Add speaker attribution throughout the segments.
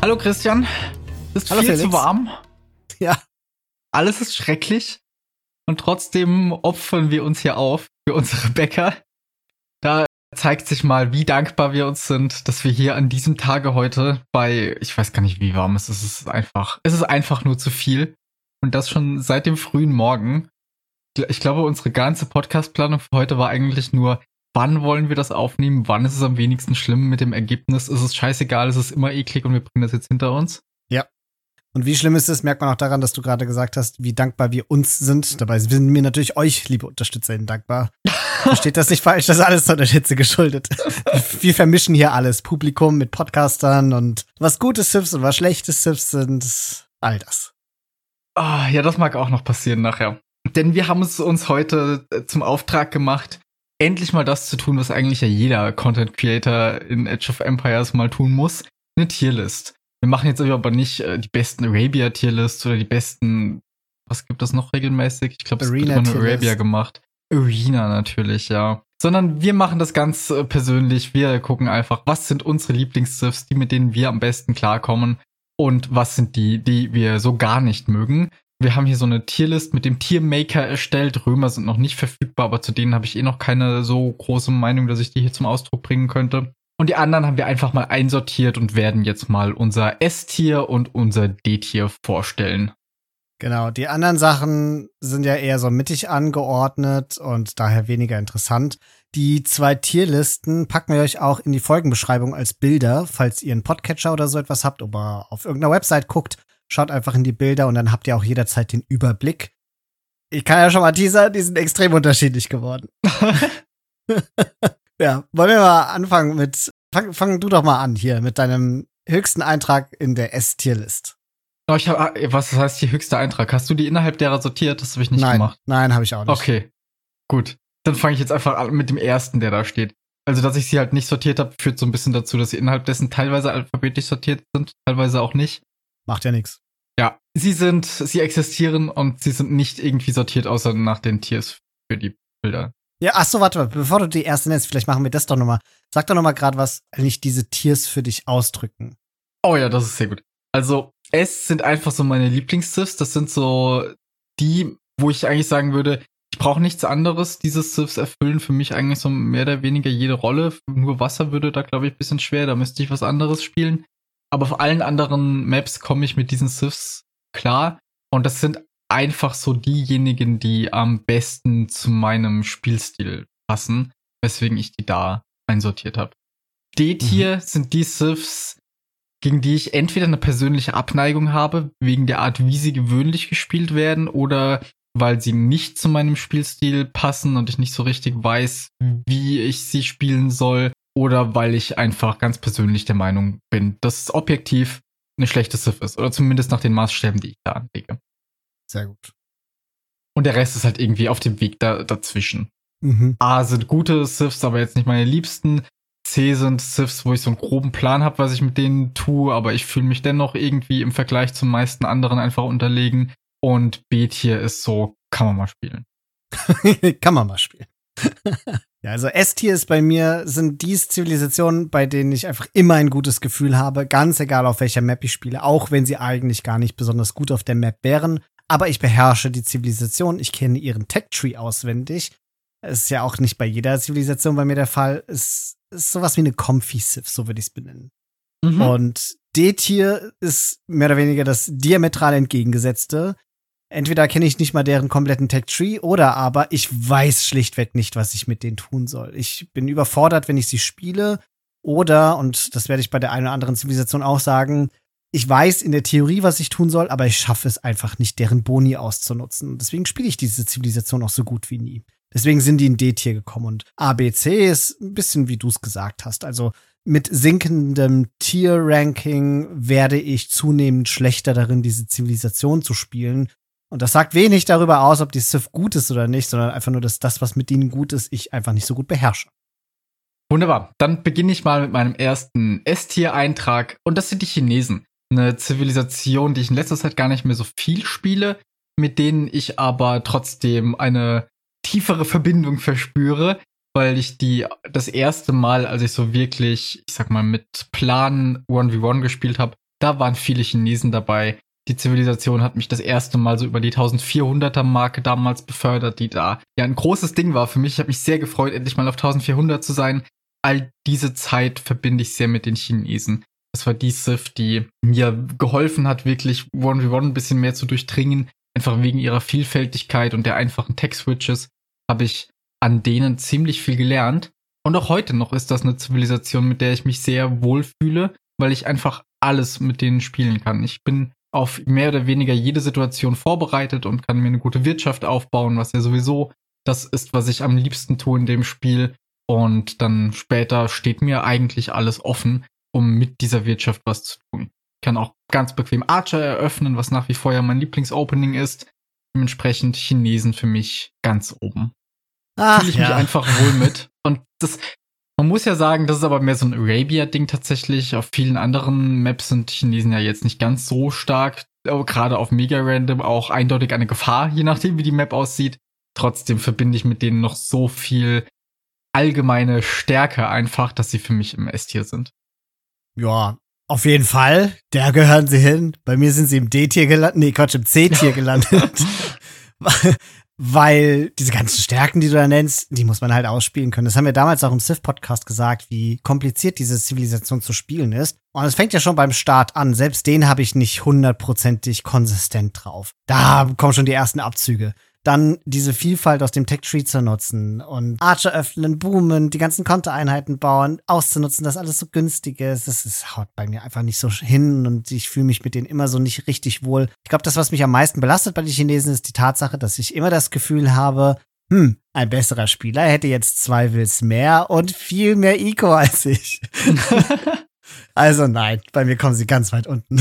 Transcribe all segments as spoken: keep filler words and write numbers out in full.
Speaker 1: Hallo Christian, es ist
Speaker 2: Hallo
Speaker 1: viel
Speaker 2: Felix.
Speaker 1: zu warm.
Speaker 2: Ja.
Speaker 1: Alles ist schrecklich. Und trotzdem opfern wir uns hier auf für unsere Bäcker. Da zeigt sich mal, wie dankbar wir uns sind, dass wir hier an diesem Tage heute bei, ich weiß gar nicht, wie warm es ist, es ist einfach, es ist einfach nur zu viel. Und das schon seit dem frühen Morgen. Ich glaube, unsere ganze Podcast-Planung für heute war eigentlich nur, wann wollen wir das aufnehmen, wann ist es am wenigsten schlimm mit dem Ergebnis, ist es scheißegal, es ist immer eklig und wir bringen das jetzt hinter uns.
Speaker 2: Ja. Und wie schlimm ist es, merkt man auch daran, dass du gerade gesagt hast, wie dankbar wir uns sind. Dabei sind wir natürlich euch, liebe UnterstützerInnen, dankbar. Versteht das nicht falsch, das ist alles der Hitze geschuldet. Wir vermischen hier alles. Publikum mit Podcastern und was gute Sips und was schlechte Sips sind. All das.
Speaker 1: Ah, ja, das mag auch noch passieren nachher. Denn wir haben es uns heute zum Auftrag gemacht, endlich mal das zu tun, was eigentlich ja jeder Content Creator in Age of Empires mal tun muss. Eine Tierlist. Wir machen jetzt aber nicht äh, die besten Arabia-Tierlists oder die besten, was gibt es noch regelmäßig? Ich glaube, es wird immer nur Arabia gemacht. Arena natürlich, ja. Sondern wir machen das ganz äh, persönlich. Wir gucken einfach, was sind unsere Lieblings-Sifs, die mit denen wir am besten klarkommen und was sind die, die wir so gar nicht mögen. Wir haben hier so eine Tierlist mit dem Tiermaker erstellt. Römer sind noch nicht verfügbar, aber zu denen habe ich eh noch keine so große Meinung, dass ich die hier zum Ausdruck bringen könnte. Und die anderen haben wir einfach mal einsortiert und werden jetzt mal unser S-Tier und unser D-Tier vorstellen.
Speaker 2: Genau, die anderen Sachen sind ja eher so mittig angeordnet und daher weniger interessant. Die zwei Tierlisten packen wir euch auch in die Folgenbeschreibung als Bilder, falls ihr einen Podcatcher oder so etwas habt oder auf irgendeiner Website guckt. Schaut einfach in die Bilder und dann habt ihr auch jederzeit den Überblick. Ich kann ja schon mal teasern, die sind extrem unterschiedlich geworden. Ja, wollen wir mal anfangen mit, fang, fang du doch mal an hier mit deinem höchsten Eintrag in der S-Tierlist.
Speaker 1: Oh, ich hab, was heißt die höchste Eintrag? Hast du die innerhalb derer sortiert? Das habe ich nicht
Speaker 2: nein,
Speaker 1: gemacht.
Speaker 2: Nein, habe ich auch nicht.
Speaker 1: Okay, gut. Dann fange ich jetzt einfach an mit dem ersten, der da steht. Also, dass ich sie halt nicht sortiert habe, führt so ein bisschen dazu, dass sie innerhalb dessen teilweise alphabetisch sortiert sind, teilweise auch nicht.
Speaker 2: Macht ja nichts.
Speaker 1: Ja, sie sind, sie existieren und sie sind nicht irgendwie sortiert, außer nach den Tiers für die Bilder.
Speaker 2: Ja, ach so, warte mal, bevor du die erste nennst, vielleicht machen wir das doch nochmal. Sag doch nochmal gerade, was eigentlich diese Tiers für dich ausdrücken.
Speaker 1: Oh ja, das ist sehr gut. Also, S sind einfach so meine Lieblings-Sifs. Das sind so die, wo ich eigentlich sagen würde, ich brauche nichts anderes. Diese Sifs erfüllen für mich eigentlich so mehr oder weniger jede Rolle. Nur Wasser würde da, glaube ich, ein bisschen schwer. Da müsste ich was anderes spielen. Aber auf allen anderen Maps komme ich mit diesen Sifs klar. Und das sind einfach so diejenigen, die am besten zu meinem Spielstil passen, weswegen ich die da einsortiert habe. D-Tier mhm. sind die Sifs, gegen die ich entweder eine persönliche Abneigung habe, wegen der Art, wie sie gewöhnlich gespielt werden, oder weil sie nicht zu meinem Spielstil passen und ich nicht so richtig weiß, wie ich sie spielen soll, oder weil ich einfach ganz persönlich der Meinung bin, dass es objektiv eine schlechte Sif ist, oder zumindest nach den Maßstäben, die ich da anlege.
Speaker 2: Sehr gut.
Speaker 1: Und der Rest ist halt irgendwie auf dem Weg da, dazwischen.
Speaker 2: Mhm.
Speaker 1: A sind gute Sifs, aber jetzt nicht meine liebsten. C sind Sifs, wo ich so einen groben Plan habe, was ich mit denen tue, aber ich fühle mich dennoch irgendwie im Vergleich zum meisten anderen einfach unterlegen. Und B-Tier ist so, kann man mal spielen.
Speaker 2: Kann man mal spielen. Ja, also S-Tier ist bei mir, sind die Zivilisationen, bei denen ich einfach immer ein gutes Gefühl habe, ganz egal auf welcher Map ich spiele, auch wenn sie eigentlich gar nicht besonders gut auf der Map wären. Aber ich beherrsche die Zivilisation, ich kenne ihren Tech-Tree auswendig. Es ist ja auch nicht bei jeder Zivilisation bei mir der Fall. Es ist sowas wie eine Comfy-Civ, so würde ich es benennen. Mhm. Und D-Tier ist mehr oder weniger das diametral entgegengesetzte. Entweder kenne ich nicht mal deren kompletten Tech-Tree oder aber ich weiß schlichtweg nicht, was ich mit denen tun soll. Ich bin überfordert, wenn ich sie spiele. Oder, und das werde ich bei der einen oder anderen Zivilisation auch sagen, ich weiß in der Theorie, was ich tun soll, aber ich schaffe es einfach nicht, deren Boni auszunutzen. Deswegen spiele ich diese Zivilisation auch so gut wie nie. Deswegen sind die in D-Tier gekommen. Und A, B, C ist ein bisschen, wie du es gesagt hast. Also mit sinkendem Tier-Ranking werde ich zunehmend schlechter darin, diese Zivilisation zu spielen. Und das sagt wenig darüber aus, ob die Civ gut ist oder nicht, sondern einfach nur, dass das, was mit ihnen gut ist, ich einfach nicht so gut beherrsche.
Speaker 1: Wunderbar. Dann beginne ich mal mit meinem ersten S-Tier-Eintrag. Und das sind die Chinesen. Eine Zivilisation, die ich in letzter Zeit gar nicht mehr so viel spiele, mit denen ich aber trotzdem eine tiefere Verbindung verspüre, weil ich die das erste Mal, als ich so wirklich, ich sag mal, mit Plan eins gegen eins gespielt habe, Da waren viele Chinesen dabei. Die Zivilisation hat mich das erste Mal so über die eintausendvierhunderter-Marke damals befördert, die da ja ein großes Ding war für mich. Ich habe mich sehr gefreut, endlich mal auf eintausendvierhundert zu sein. All diese Zeit verbinde ich sehr mit den Chinesen. Das war die Civ, die mir geholfen hat, wirklich eins gegen eins ein bisschen mehr zu durchdringen. Einfach wegen ihrer Vielfältigkeit und der einfachen Tech-Switches habe ich an denen ziemlich viel gelernt. Und auch heute noch ist das eine Zivilisation, mit der ich mich sehr wohlfühle, weil ich einfach alles mit denen spielen kann. Ich bin auf mehr oder weniger jede Situation vorbereitet und kann mir eine gute Wirtschaft aufbauen, was ja sowieso das ist, was ich am liebsten tue in dem Spiel. Und dann später steht mir eigentlich alles offen, um mit dieser Wirtschaft was zu tun. Ich kann auch ganz bequem Archer eröffnen, was nach wie vor ja mein Lieblingsopening ist. Dementsprechend Chinesen für mich ganz oben.
Speaker 2: Ach,
Speaker 1: Fühle ich
Speaker 2: ja.
Speaker 1: mich einfach wohl mit. Und das, man muss ja sagen, das ist aber mehr so ein Arabia-Ding tatsächlich. Auf vielen anderen Maps sind Chinesen ja jetzt nicht ganz so stark. Aber gerade auf Mega Random auch eindeutig eine Gefahr, je nachdem, wie die Map aussieht. Trotzdem verbinde ich mit denen noch so viel allgemeine Stärke einfach, dass sie für mich im S-Tier sind.
Speaker 2: Ja, auf jeden Fall. Da gehören sie hin. Bei mir sind sie im D-Tier gelandet. Nee, Quatsch, im C-Tier gelandet. Weil diese ganzen Stärken, die du da nennst, die muss man halt ausspielen können. Das haben wir damals auch im Civ-Podcast gesagt, wie kompliziert diese Zivilisation zu spielen ist. Und es fängt ja schon beim Start an. Selbst den habe ich nicht hundertprozentig konsistent drauf. Da kommen schon die ersten Abzüge. Dann diese Vielfalt aus dem Tech-Tree zu nutzen und Archer öffnen, boomen, die ganzen Kontereinheiten bauen, auszunutzen, dass alles so günstig ist. Das ist, haut bei mir einfach nicht so hin und ich fühle mich mit denen immer so nicht richtig wohl. Ich glaube, das, was mich am meisten belastet bei den Chinesen, ist die Tatsache, dass ich immer das Gefühl habe, hm, ein besserer Spieler hätte jetzt zwei Wills mehr und viel mehr Eco als ich. Also nein, bei mir kommen sie ganz weit unten.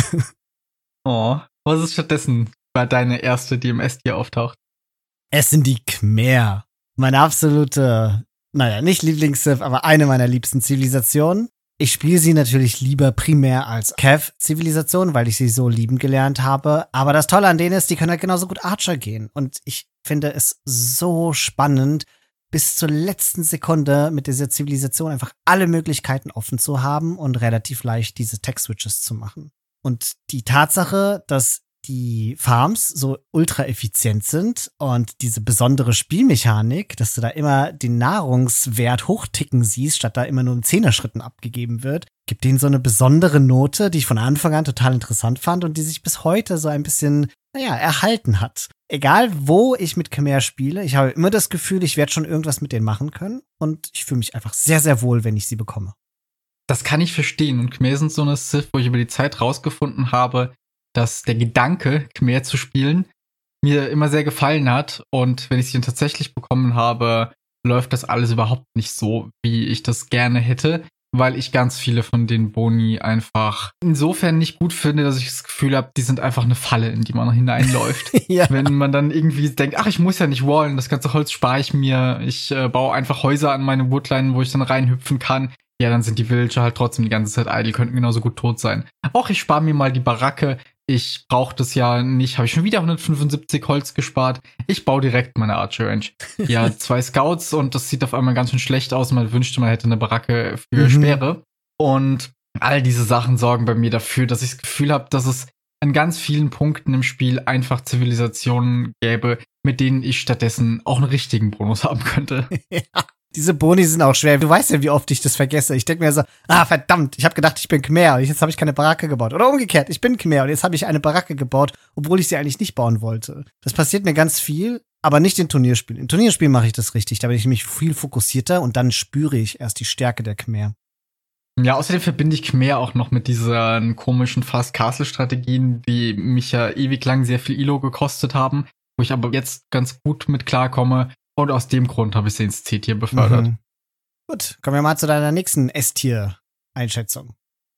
Speaker 1: Oh, was ist stattdessen bei deiner erste, die im S-Tier auftaucht?
Speaker 2: Es sind die Khmer. Meine absolute, naja, nicht Lieblings-Civ, aber eine meiner liebsten Zivilisationen. Ich spiele sie natürlich lieber primär als Cav-Zivilisation, weil ich sie so lieben gelernt habe. Aber das Tolle an denen ist, die können halt genauso gut Archer gehen. Und ich finde es so spannend, bis zur letzten Sekunde mit dieser Zivilisation einfach alle Möglichkeiten offen zu haben und relativ leicht diese Tech-Switches zu machen. Und die Tatsache, dass die Farms so ultra effizient sind und diese besondere Spielmechanik, dass du da immer den Nahrungswert hochticken siehst, statt da immer nur in Zehner-Schritten abgegeben wird, gibt denen so eine besondere Note, die ich von Anfang an total interessant fand und die sich bis heute so ein bisschen, naja, erhalten hat. Egal, wo ich mit Khmer spiele, ich habe immer das Gefühl, ich werde schon irgendwas mit denen machen können und ich fühle mich einfach sehr, sehr wohl, wenn ich sie bekomme.
Speaker 1: Das kann ich verstehen. Und Khmer sind so eine Civ, wo ich über die Zeit rausgefunden habe, dass der Gedanke, Khmer zu spielen, mir immer sehr gefallen hat. Und wenn ich sie dann tatsächlich bekommen habe, läuft das alles überhaupt nicht so, wie ich das gerne hätte, weil ich ganz viele von den Boni einfach insofern nicht gut finde, dass ich das Gefühl habe, die sind einfach eine Falle, in die man hineinläuft.
Speaker 2: Ja.
Speaker 1: Wenn man dann irgendwie denkt, ach, ich muss ja nicht wallen, das ganze Holz spare ich mir, ich äh, baue einfach Häuser an meine Woodline, wo ich dann reinhüpfen kann. Ja, dann sind die Villager halt trotzdem die ganze Zeit idle, könnten genauso gut tot sein. Auch ich spare mir mal die Baracke. Ich brauche das ja nicht. Habe ich schon wieder hundertfünfundsiebzig Holz gespart. Ich baue direkt meine Archer Range. Ja, zwei Scouts und das sieht auf einmal ganz schön schlecht aus. Man wünschte, man hätte eine Baracke für
Speaker 2: Mhm.
Speaker 1: Speere. Und all diese Sachen sorgen bei mir dafür, dass ich das Gefühl habe, dass es an ganz vielen Punkten im Spiel einfach Zivilisationen gäbe, mit denen ich stattdessen auch einen richtigen Bonus haben könnte.
Speaker 2: Ja. Diese Boni sind auch schwer. Du weißt ja, wie oft ich das vergesse. Ich denke mir so, ah, verdammt, ich habe gedacht, ich bin Khmer und jetzt habe ich keine Baracke gebaut. Oder umgekehrt, ich bin Khmer und jetzt habe ich eine Baracke gebaut, obwohl ich sie eigentlich nicht bauen wollte. Das passiert mir ganz viel, aber nicht in Turnierspielen. In Turnierspielen mache ich das richtig. Da bin ich nämlich viel fokussierter und dann spüre ich erst die Stärke der Khmer.
Speaker 1: Ja, außerdem verbinde ich Khmer auch noch mit diesen komischen Fast-Castle-Strategien, die mich ja ewig lang sehr viel I L O gekostet haben, wo ich aber jetzt ganz gut mit klarkomme. Und aus dem Grund habe ich sie ins C-Tier befördert.
Speaker 2: Mhm. Gut, kommen wir mal zu deiner nächsten S-Tier-Einschätzung.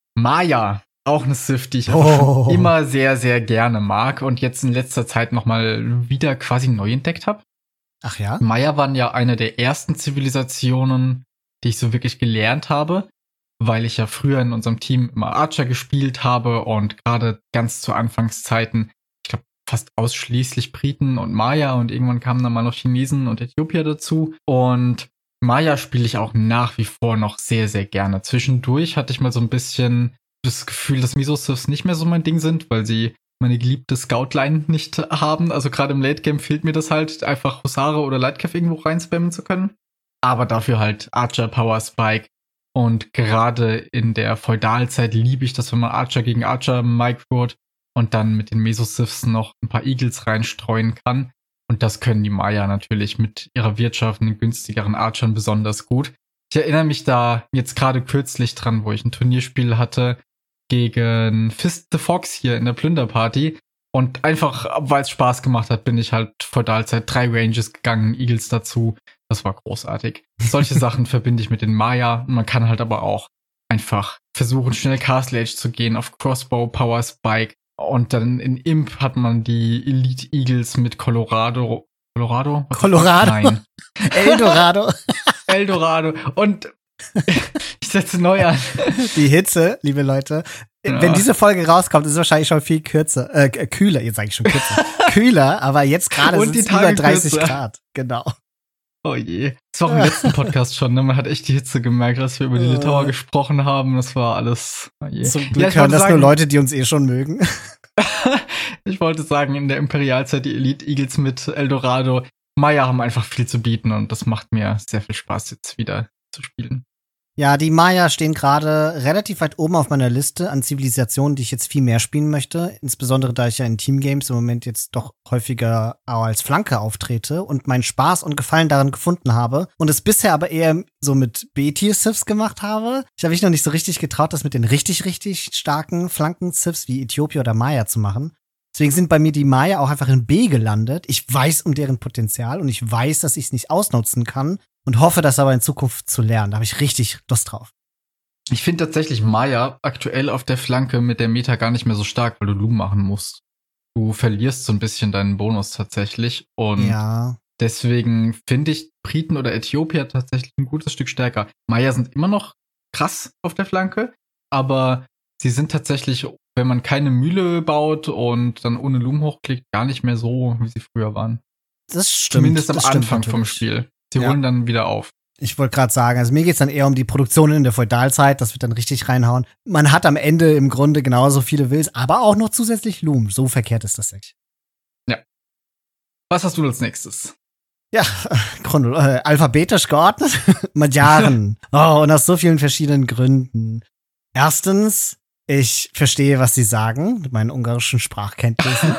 Speaker 1: Maya, auch eine Civ, die ich
Speaker 2: Oh.
Speaker 1: einfach schon immer sehr, sehr gerne mag und jetzt in letzter Zeit noch mal wieder quasi neu entdeckt habe.
Speaker 2: Ach ja?
Speaker 1: Maya waren ja eine der ersten Zivilisationen, die ich so wirklich gelernt habe, weil ich ja früher in unserem Team immer Archer gespielt habe und gerade ganz zu Anfangszeiten, ich glaube, fast ausschließlich Briten und Maya und irgendwann kamen dann mal noch Chinesen und Äthiopier dazu. Und Maya spiele ich auch nach wie vor noch sehr, sehr gerne. Zwischendurch hatte ich mal so ein bisschen das Gefühl, dass Meso-Siths nicht mehr so mein Ding sind, weil sie meine geliebte Scout-Line nicht haben. Also gerade im Late-Game fehlt mir das halt, einfach Husare oder Lightcav irgendwo reinspammen zu können. Aber dafür halt Archer, Power Spike. Und gerade in der Feudalzeit liebe ich das, wenn man Archer gegen Archer microt und dann mit den Meso-Siths noch ein paar Eagles reinstreuen kann. Und das können die Maya natürlich mit ihrer Wirtschaft und den günstigeren Archern besonders gut. Ich erinnere mich da jetzt gerade kürzlich dran, wo ich ein Turnierspiel hatte gegen Fist the Fox hier in der Plünderparty. Und einfach, weil es Spaß gemacht hat, bin ich halt Feudalzeit drei Ranges gegangen, Eagles dazu. Das war großartig. Solche Sachen verbinde ich mit den Maya. Man kann halt aber auch einfach versuchen, schnell Castle Age zu gehen auf Crossbow, Power Spike. Und dann in Imp hat man die Elite Eagles mit Colorado. Colorado?
Speaker 2: Was Colorado? Nein. Eldorado.
Speaker 1: Eldorado. Und ich setze neu an.
Speaker 2: Die Hitze, liebe Leute. Ja. Wenn diese Folge rauskommt, ist es wahrscheinlich schon viel kürzer, äh, kühler. Jetzt sage ich schon kürzer. Kühler, aber jetzt gerade sind es über dreißig kürzer. Grad. Genau.
Speaker 1: Oh je. Das war auch im letzten Podcast schon, ne? Man hat echt die Hitze gemerkt, als wir über die Litauer uh. gesprochen haben. Das war alles. Oh je.
Speaker 2: Zum Glück ja, hören das sagen, nur Leute, die uns eh schon mögen.
Speaker 1: Ich wollte sagen, in der Imperialzeit die Elite Eagles mit Eldorado. Maya haben einfach viel zu bieten und das macht mir sehr viel Spaß, jetzt wieder zu spielen.
Speaker 2: Ja, die Maya stehen gerade relativ weit oben auf meiner Liste an Zivilisationen, die ich jetzt viel mehr spielen möchte. Insbesondere, da ich ja in Teamgames im Moment jetzt doch häufiger auch als Flanke auftrete und meinen Spaß und Gefallen daran gefunden habe und es bisher aber eher so mit B-Tier-Siths gemacht habe. Ich habe mich noch nicht so richtig getraut, das mit den richtig, richtig starken Flanken-Siths wie Äthiopia oder Maya zu machen. Deswegen sind bei mir die Maya auch einfach in B gelandet. Ich weiß um deren Potenzial und ich weiß, dass ich es nicht ausnutzen kann und hoffe, das aber in Zukunft zu lernen. Da habe ich richtig Lust drauf.
Speaker 1: Ich finde tatsächlich Maya aktuell auf der Flanke mit der Meta gar nicht mehr so stark, weil du Loom machen musst. Du verlierst so ein bisschen deinen Bonus tatsächlich und
Speaker 2: ja.
Speaker 1: Deswegen finde ich Briten oder Äthiopier tatsächlich ein gutes Stück stärker. Maya sind immer noch krass auf der Flanke, aber sie sind tatsächlich, wenn man keine Mühle baut und dann ohne Loom hochklickt, gar nicht mehr so, wie sie früher waren.
Speaker 2: Das stimmt.
Speaker 1: Zumindest am
Speaker 2: das
Speaker 1: Anfang vom Spiel. Sie ja. holen dann wieder auf.
Speaker 2: Ich wollte gerade sagen, also mir geht's dann eher um die Produktion in der Feudalzeit, das wird dann richtig reinhauen. Man hat am Ende im Grunde genauso viele Wills, aber auch noch zusätzlich Loom. So verkehrt ist das nicht.
Speaker 1: Ja. Was hast du als nächstes?
Speaker 2: Ja, chronol- äh, alphabetisch geordnet. Magyaren. Oh, und aus so vielen verschiedenen Gründen. Erstens, ich verstehe, was sie sagen, mit meinen ungarischen Sprachkenntnissen.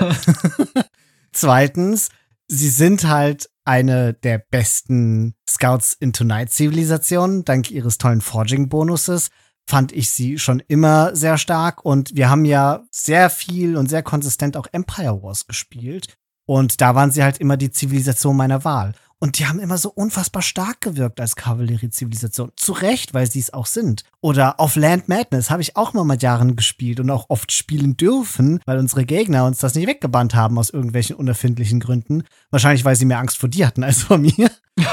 Speaker 2: Zweitens, sie sind halt eine der besten Scouts into Night Zivilisationen. Dank ihres tollen Forging-Bonuses fand ich sie schon immer sehr stark. Und wir haben ja sehr viel und sehr konsistent auch Empire Wars gespielt. Und da waren sie halt immer die Zivilisation meiner Wahl. Und die haben immer so unfassbar stark gewirkt als Kavallerie-Zivilisation. Zu Recht, weil sie es auch sind. Oder auf Land Madness habe ich auch mal mit Jahren gespielt und auch oft spielen dürfen, weil unsere Gegner uns das nicht weggebannt haben aus irgendwelchen unerfindlichen Gründen. Wahrscheinlich, weil sie mehr Angst vor dir hatten als vor mir.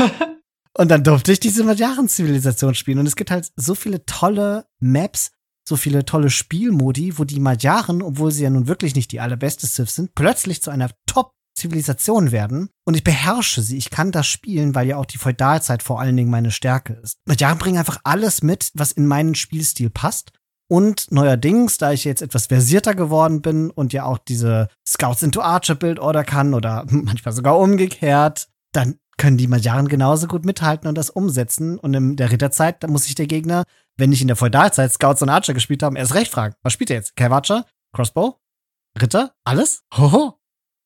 Speaker 2: Und dann durfte ich diese Magyaren-Zivilisation spielen. Und es gibt halt so viele tolle Maps, so viele tolle Spielmodi, wo die Magyaren, obwohl sie ja nun wirklich nicht die allerbeste Civ sind, plötzlich zu einer Top Zivilisation werden und ich beherrsche sie. Ich kann das spielen, weil ja auch die Feudalzeit vor allen Dingen meine Stärke ist. Magyaren bringen einfach alles mit, was in meinen Spielstil passt. Und neuerdings, da ich jetzt etwas versierter geworden bin und ja auch diese Scouts into Archer Build Order kann oder manchmal sogar umgekehrt, dann können die Magyaren genauso gut mithalten und das umsetzen. Und in der Ritterzeit, da muss sich der Gegner, wenn nicht in der Feudalzeit Scouts und Archer gespielt haben, erst recht fragen. Was spielt er jetzt? Cav Archer? Crossbow? Ritter? Alles? Hoho!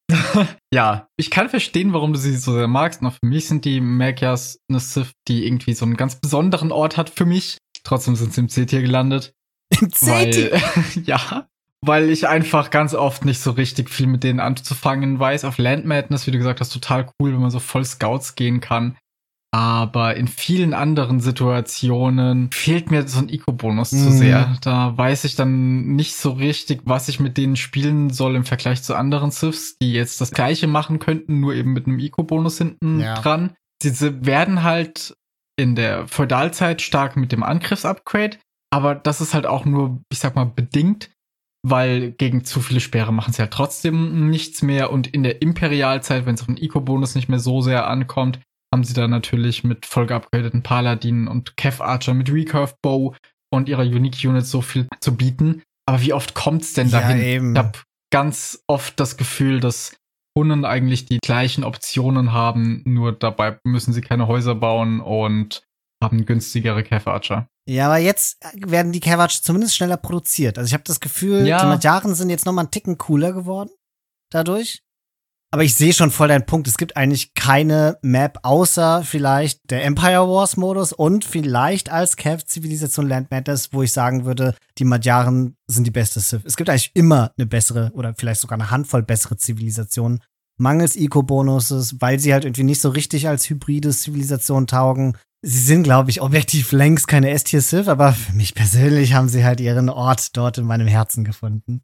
Speaker 1: Ja, ich kann verstehen, warum du sie so sehr magst. Noch für mich sind die Magyars eine Civ, die irgendwie so einen ganz besonderen Ort hat für mich. Trotzdem sind sie im C-Tier gelandet.
Speaker 2: Im C-Tier?
Speaker 1: Ja, weil ich einfach ganz oft nicht so richtig viel mit denen anzufangen weiß. Auf Land Madness, wie du gesagt hast, total cool, wenn man so voll Scouts gehen kann. Aber in vielen anderen Situationen fehlt mir so ein Eco-Bonus
Speaker 2: Mhm.
Speaker 1: zu sehr. Da weiß ich dann nicht so richtig, was ich mit denen spielen soll im Vergleich zu anderen Civs, die jetzt das Gleiche machen könnten, nur eben mit einem Eco-Bonus hinten
Speaker 2: Ja.
Speaker 1: dran. Sie werden halt in der Feudalzeit stark mit dem Angriffsupgrade, aber das ist halt auch nur, ich sag mal, bedingt, weil gegen zu viele Speere machen sie halt trotzdem nichts mehr. Und in der Imperialzeit, wenn es auf den Eco-Bonus nicht mehr so sehr ankommt, haben sie da natürlich mit voll geupgradeten Paladinen und Cav Archer mit Recurve Bow und ihrer Unique Unit so viel zu bieten. Aber wie oft kommt's denn dahin?
Speaker 2: Ja, eben.
Speaker 1: Ich habe ganz oft das Gefühl, dass Hunnen eigentlich die gleichen Optionen haben, nur dabei müssen sie keine Häuser bauen und haben günstigere Cav-Archer.
Speaker 2: Ja, aber jetzt werden die Cav-Archer zumindest schneller produziert. Also ich habe das Gefühl,
Speaker 1: Ja.
Speaker 2: die Magyaren sind jetzt noch mal einen Ticken cooler geworden dadurch. Aber ich sehe schon voll deinen Punkt. Es gibt eigentlich keine Map, außer vielleicht der Empire Wars Modus und vielleicht als Cav-Zivilisation Land Matters, wo ich sagen würde, die Magyaren sind die beste Civ. Es gibt eigentlich immer eine bessere oder vielleicht sogar eine Handvoll bessere Zivilisationen. Mangels Eco-Bonuses, weil sie halt irgendwie nicht so richtig als hybride Zivilisation taugen. Sie sind, glaube ich, objektiv längst keine S-Tier-Civ, aber für mich persönlich haben sie halt ihren Ort dort in meinem Herzen gefunden.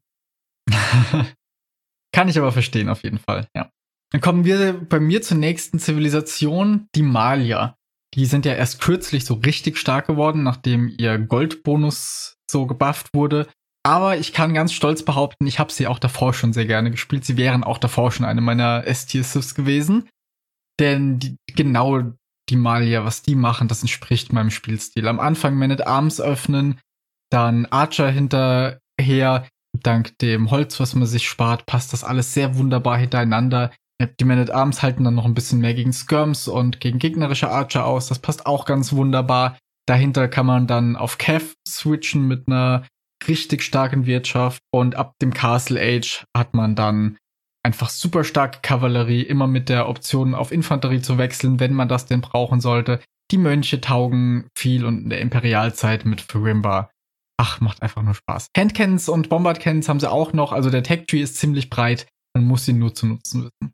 Speaker 1: Kann ich aber verstehen, auf jeden Fall, ja. Dann kommen wir bei mir zur nächsten Zivilisation, die Malier. Die sind ja erst kürzlich so richtig stark geworden, nachdem ihr Goldbonus so gebufft wurde. Aber ich kann ganz stolz behaupten, ich habe sie auch davor schon sehr gerne gespielt. Sie wären auch davor schon eine meiner S-Tier-Civs gewesen. Denn die, genau die Malier, was die machen, das entspricht meinem Spielstil. Am Anfang Man-at-Arms öffnen, dann Archer hinterher. Dank dem Holz, was man sich spart, passt das alles sehr wunderbar hintereinander. Die Man-at-Arms halten dann noch ein bisschen mehr gegen Skirms und gegen gegnerische Archer aus. Das passt auch ganz wunderbar. Dahinter kann man dann auf Cav switchen mit einer richtig starken Wirtschaft. Und ab dem Castle Age hat man dann einfach super starke Kavallerie, immer mit der Option auf Infanterie zu wechseln, wenn man das denn brauchen sollte. Die Mönche taugen viel und in der Imperialzeit mit Farimba. Ach, macht einfach nur Spaß. Handcannons und Bombard-Cannons haben sie auch noch. Also der Tech-Tree ist ziemlich breit. Man muss ihn nur zu nutzen wissen.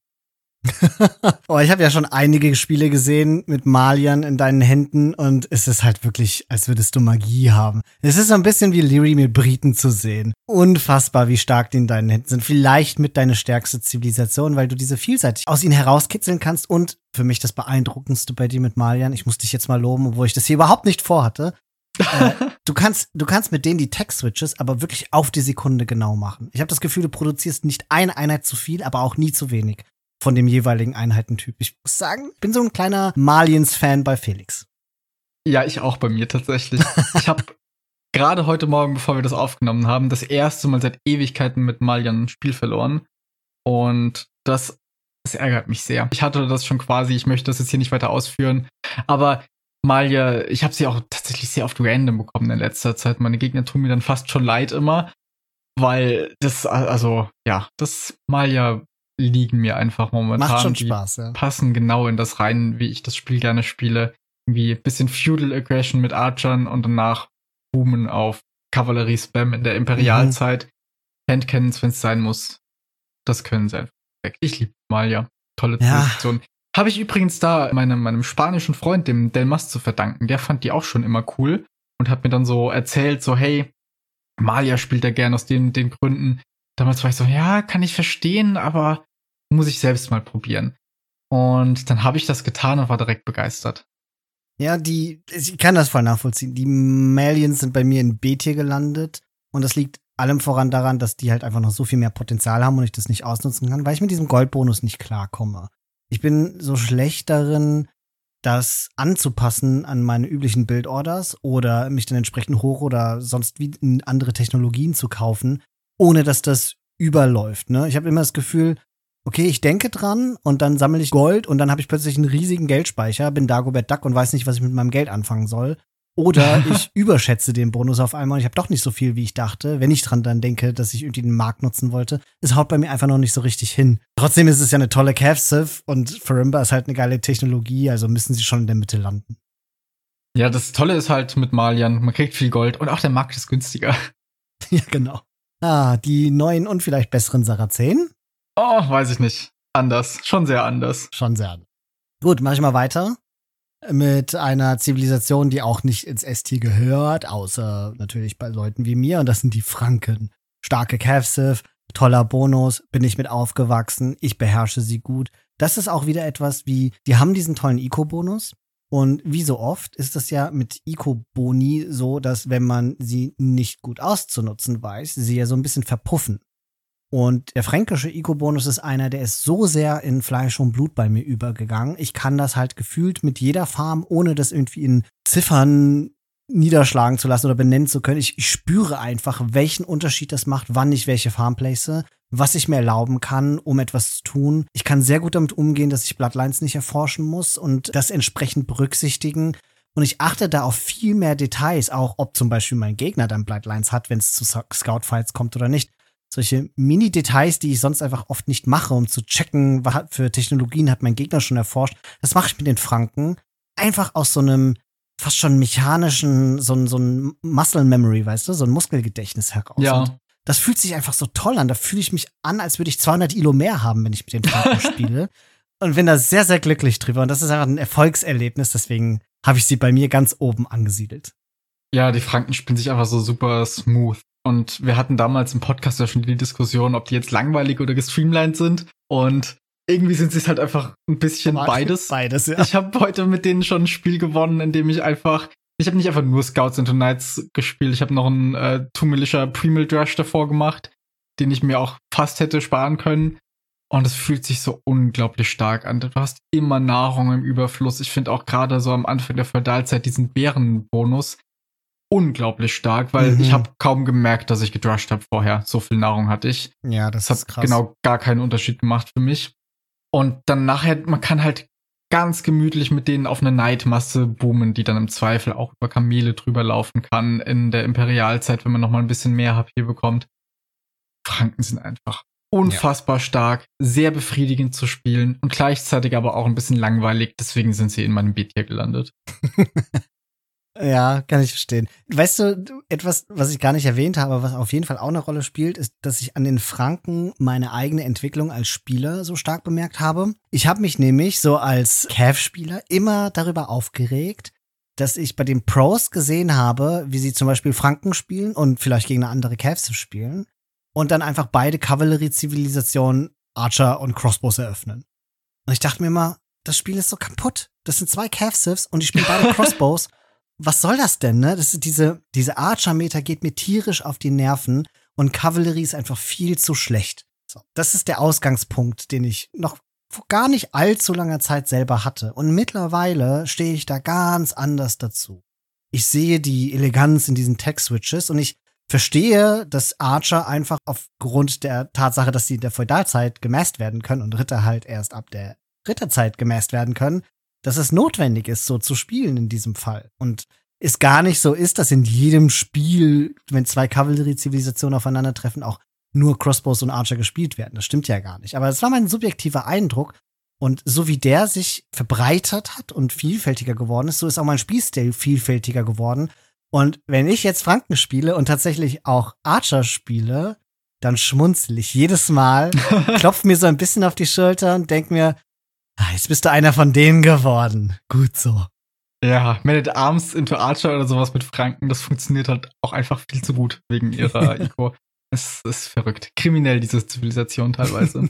Speaker 2: Oh, ich habe ja schon einige Spiele gesehen mit Maliern in deinen Händen und es ist halt wirklich, als würdest du Magie haben. Es ist so ein bisschen wie Lyri mit Briten zu sehen. Unfassbar, wie stark die in deinen Händen sind. Vielleicht mit deine stärkste Zivilisation, weil du diese vielseitig aus ihnen herauskitzeln kannst und für mich das Beeindruckendste bei dir mit Maliern, ich muss dich jetzt mal loben, obwohl ich das hier überhaupt nicht vorhatte. äh, du kannst, du kannst mit denen die Tech-Switches aber wirklich auf die Sekunde genau machen. Ich habe das Gefühl, du produzierst nicht eine Einheit zu viel, aber auch nie zu wenig von dem jeweiligen Einheitentyp. Ich muss sagen, ich bin so ein kleiner Maliens-Fan bei Felix.
Speaker 1: Ja, ich auch bei mir tatsächlich. Ich habe gerade heute Morgen, bevor wir das aufgenommen haben, das erste Mal seit Ewigkeiten mit Maliern ein Spiel verloren. Und das, das ärgert mich sehr. Ich hatte das schon quasi, ich möchte das jetzt hier nicht weiter ausführen, aber Malier, ich habe sie auch tatsächlich sehr oft random bekommen in letzter Zeit. Meine Gegner tun mir dann fast schon leid immer, weil das, also, ja, das Malier liegen mir einfach momentan.
Speaker 2: Macht schon
Speaker 1: die
Speaker 2: Spaß, ja.
Speaker 1: Passen genau in das rein, wie ich das Spiel gerne spiele. Irgendwie ein bisschen Feudal Aggression mit Archern und danach boomen auf Kavallerie-Spam in der Imperialzeit. Mhm. Handcannons, wenn es sein muss. Das können sie einfach weg. Ich liebe Malier. Tolle Zivilisation. Ja. Habe ich übrigens da meinem, meinem spanischen Freund, dem Delmas, zu verdanken. Der fand die auch schon immer cool und hat mir dann so erzählt, so, hey, Malier spielt er gern aus den, den Gründen. Damals war ich so, ja, kann ich verstehen, aber muss ich selbst mal probieren. Und dann habe ich das getan und war direkt begeistert.
Speaker 2: Ja, die, ich kann das voll nachvollziehen. Die Maliens sind bei mir in B-Tier gelandet und das liegt allem voran daran, dass die halt einfach noch so viel mehr Potenzial haben und ich das nicht ausnutzen kann, weil ich mit diesem Goldbonus nicht klarkomme. Ich bin so schlecht darin, das anzupassen an meine üblichen Build-Orders oder mich dann entsprechend hoch oder sonst wie andere Technologien zu kaufen, ohne dass das überläuft. Ne? Ich habe immer das Gefühl, okay, ich denke dran und dann sammle ich Gold und dann habe ich plötzlich einen riesigen Geldspeicher, bin Dagobert Duck und weiß nicht, was ich mit meinem Geld anfangen soll. Oder ich überschätze den Bonus auf einmal und ich habe doch nicht so viel, wie ich dachte. Wenn ich dran dann denke, dass ich irgendwie den Markt nutzen wollte, es haut bei mir einfach noch nicht so richtig hin. Trotzdem ist es ja eine tolle Cav-Civ und Farimba ist halt eine geile Technologie, also müssen sie schon in der Mitte landen.
Speaker 1: Ja, das Tolle ist halt mit Maliern, man kriegt viel Gold und auch der Markt ist günstiger.
Speaker 2: Ja, genau. Ah, die neuen und vielleicht besseren Sarazenen?
Speaker 1: Oh, weiß ich nicht. Anders. Schon sehr anders.
Speaker 2: Schon sehr anders. Gut, mach ich mal weiter. Mit einer Zivilisation, die auch nicht ins S-Tier gehört, außer natürlich bei Leuten wie mir, und das sind die Franken. Starke Cav-Civ, toller Bonus, bin ich mit aufgewachsen, ich beherrsche sie gut. Das ist auch wieder etwas wie, die haben diesen tollen Eco-Bonus und wie so oft ist das ja mit Eco-Boni so, dass wenn man sie nicht gut auszunutzen weiß, sie ja so ein bisschen verpuffen. Und der fränkische Eco-Bonus ist einer, der ist so sehr in Fleisch und Blut bei mir übergegangen. Ich kann das halt gefühlt mit jeder Farm, ohne das irgendwie in Ziffern niederschlagen zu lassen oder benennen zu können. Ich, ich spüre einfach, welchen Unterschied das macht, wann ich welche Farm place, was ich mir erlauben kann, um etwas zu tun. Ich kann sehr gut damit umgehen, dass ich Bloodlines nicht erforschen muss und das entsprechend berücksichtigen. Und ich achte da auf viel mehr Details, auch ob zum Beispiel mein Gegner dann Bloodlines hat, wenn es zu Scout-Fights kommt oder nicht. Solche Mini-Details, die ich sonst einfach oft nicht mache, um zu checken, was für Technologien hat mein Gegner schon erforscht. Das mache ich mit den Franken. Einfach aus so einem fast schon mechanischen, so ein, so ein Muscle Memory, weißt du, so ein Muskelgedächtnis heraus.
Speaker 1: Ja.
Speaker 2: Und das fühlt sich einfach so toll an. Da fühle ich mich an, als würde ich zweihundert Elo mehr haben, wenn ich mit den Franken spiele. Und bin da sehr, sehr glücklich drüber. Und das ist einfach ein Erfolgserlebnis. Deswegen habe ich sie bei mir ganz oben angesiedelt.
Speaker 1: Ja, die Franken spielen sich einfach so super smooth. Und wir hatten damals im Podcast ja schon die Diskussion, ob die jetzt langweilig oder gestreamlined sind. Und irgendwie sind sie es halt einfach ein bisschen beides.
Speaker 2: Beides, ja.
Speaker 1: Ich habe heute mit denen schon ein Spiel gewonnen, in dem ich einfach, ich habe nicht einfach nur Scouts into Knights gespielt, ich habe noch einen äh, Two-Militia Pre-Mill Rush davor gemacht, den ich mir auch fast hätte sparen können. Und es fühlt sich so unglaublich stark an. Du hast immer Nahrung im Überfluss. Ich finde auch gerade so am Anfang der Feudalzeit diesen Bärenbonus unglaublich stark, weil mhm. ich habe kaum gemerkt, dass ich gedrusht habe vorher. So viel Nahrung hatte ich.
Speaker 2: Ja, das,
Speaker 1: das
Speaker 2: ist
Speaker 1: hat
Speaker 2: krass.
Speaker 1: Genau gar keinen Unterschied gemacht für mich. Und dann nachher, man kann halt ganz gemütlich mit denen auf eine Neidmasse boomen, die dann im Zweifel auch über Kamele drüber laufen kann in der Imperialzeit, wenn man noch mal ein bisschen mehr H P bekommt. Franken sind einfach unfassbar ja. stark, sehr befriedigend zu spielen und gleichzeitig aber auch ein bisschen langweilig. Deswegen sind sie in meinem B-Tier gelandet.
Speaker 2: Ja, kann ich verstehen. Weißt du, etwas, was ich gar nicht erwähnt habe, was auf jeden Fall auch eine Rolle spielt, ist, dass ich an den Franken meine eigene Entwicklung als Spieler so stark bemerkt habe. Ich habe mich nämlich so als Cav-Spieler immer darüber aufgeregt, dass ich bei den Pros gesehen habe, wie sie zum Beispiel Franken spielen und vielleicht gegen eine andere Cavs spielen und dann einfach beide Kavallerie-Zivilisationen, Archer und Crossbows eröffnen. Und ich dachte mir immer, das Spiel ist so kaputt. Das sind zwei Cav-Civs und ich spiele beide Crossbows. Was soll das denn, ne? Das ist diese, diese Archer-Meter geht mir tierisch auf die Nerven und Kavallerie ist einfach viel zu schlecht. So, das ist der Ausgangspunkt, den ich noch vor gar nicht allzu langer Zeit selber hatte. Und mittlerweile stehe ich da ganz anders dazu. Ich sehe die Eleganz in diesen Tech-Switches und ich verstehe, dass Archer einfach aufgrund der Tatsache, dass sie in der Feudalzeit gemasst werden können und Ritter halt erst ab der Ritterzeit gemasst werden können, dass es notwendig ist, so zu spielen in diesem Fall. Und es gar nicht so ist, dass in jedem Spiel, wenn zwei Kavallerie-Zivilisationen aufeinandertreffen, auch nur Crossbows und Archer gespielt werden. Das stimmt ja gar nicht. Aber das war mein subjektiver Eindruck. Und so wie der sich verbreitert hat und vielfältiger geworden ist, so ist auch mein Spielstil vielfältiger geworden. Und wenn ich jetzt Franken spiele und tatsächlich auch Archer spiele, dann schmunzel ich jedes Mal, klopf mir so ein bisschen auf die Schulter und denk mir, ah, jetzt bist du einer von denen geworden. Gut so.
Speaker 1: Ja, Man at Arms into Archer oder sowas mit Franken, das funktioniert halt auch einfach viel zu gut wegen ihrer Eco. Es ist verrückt. Kriminell, diese Zivilisation teilweise.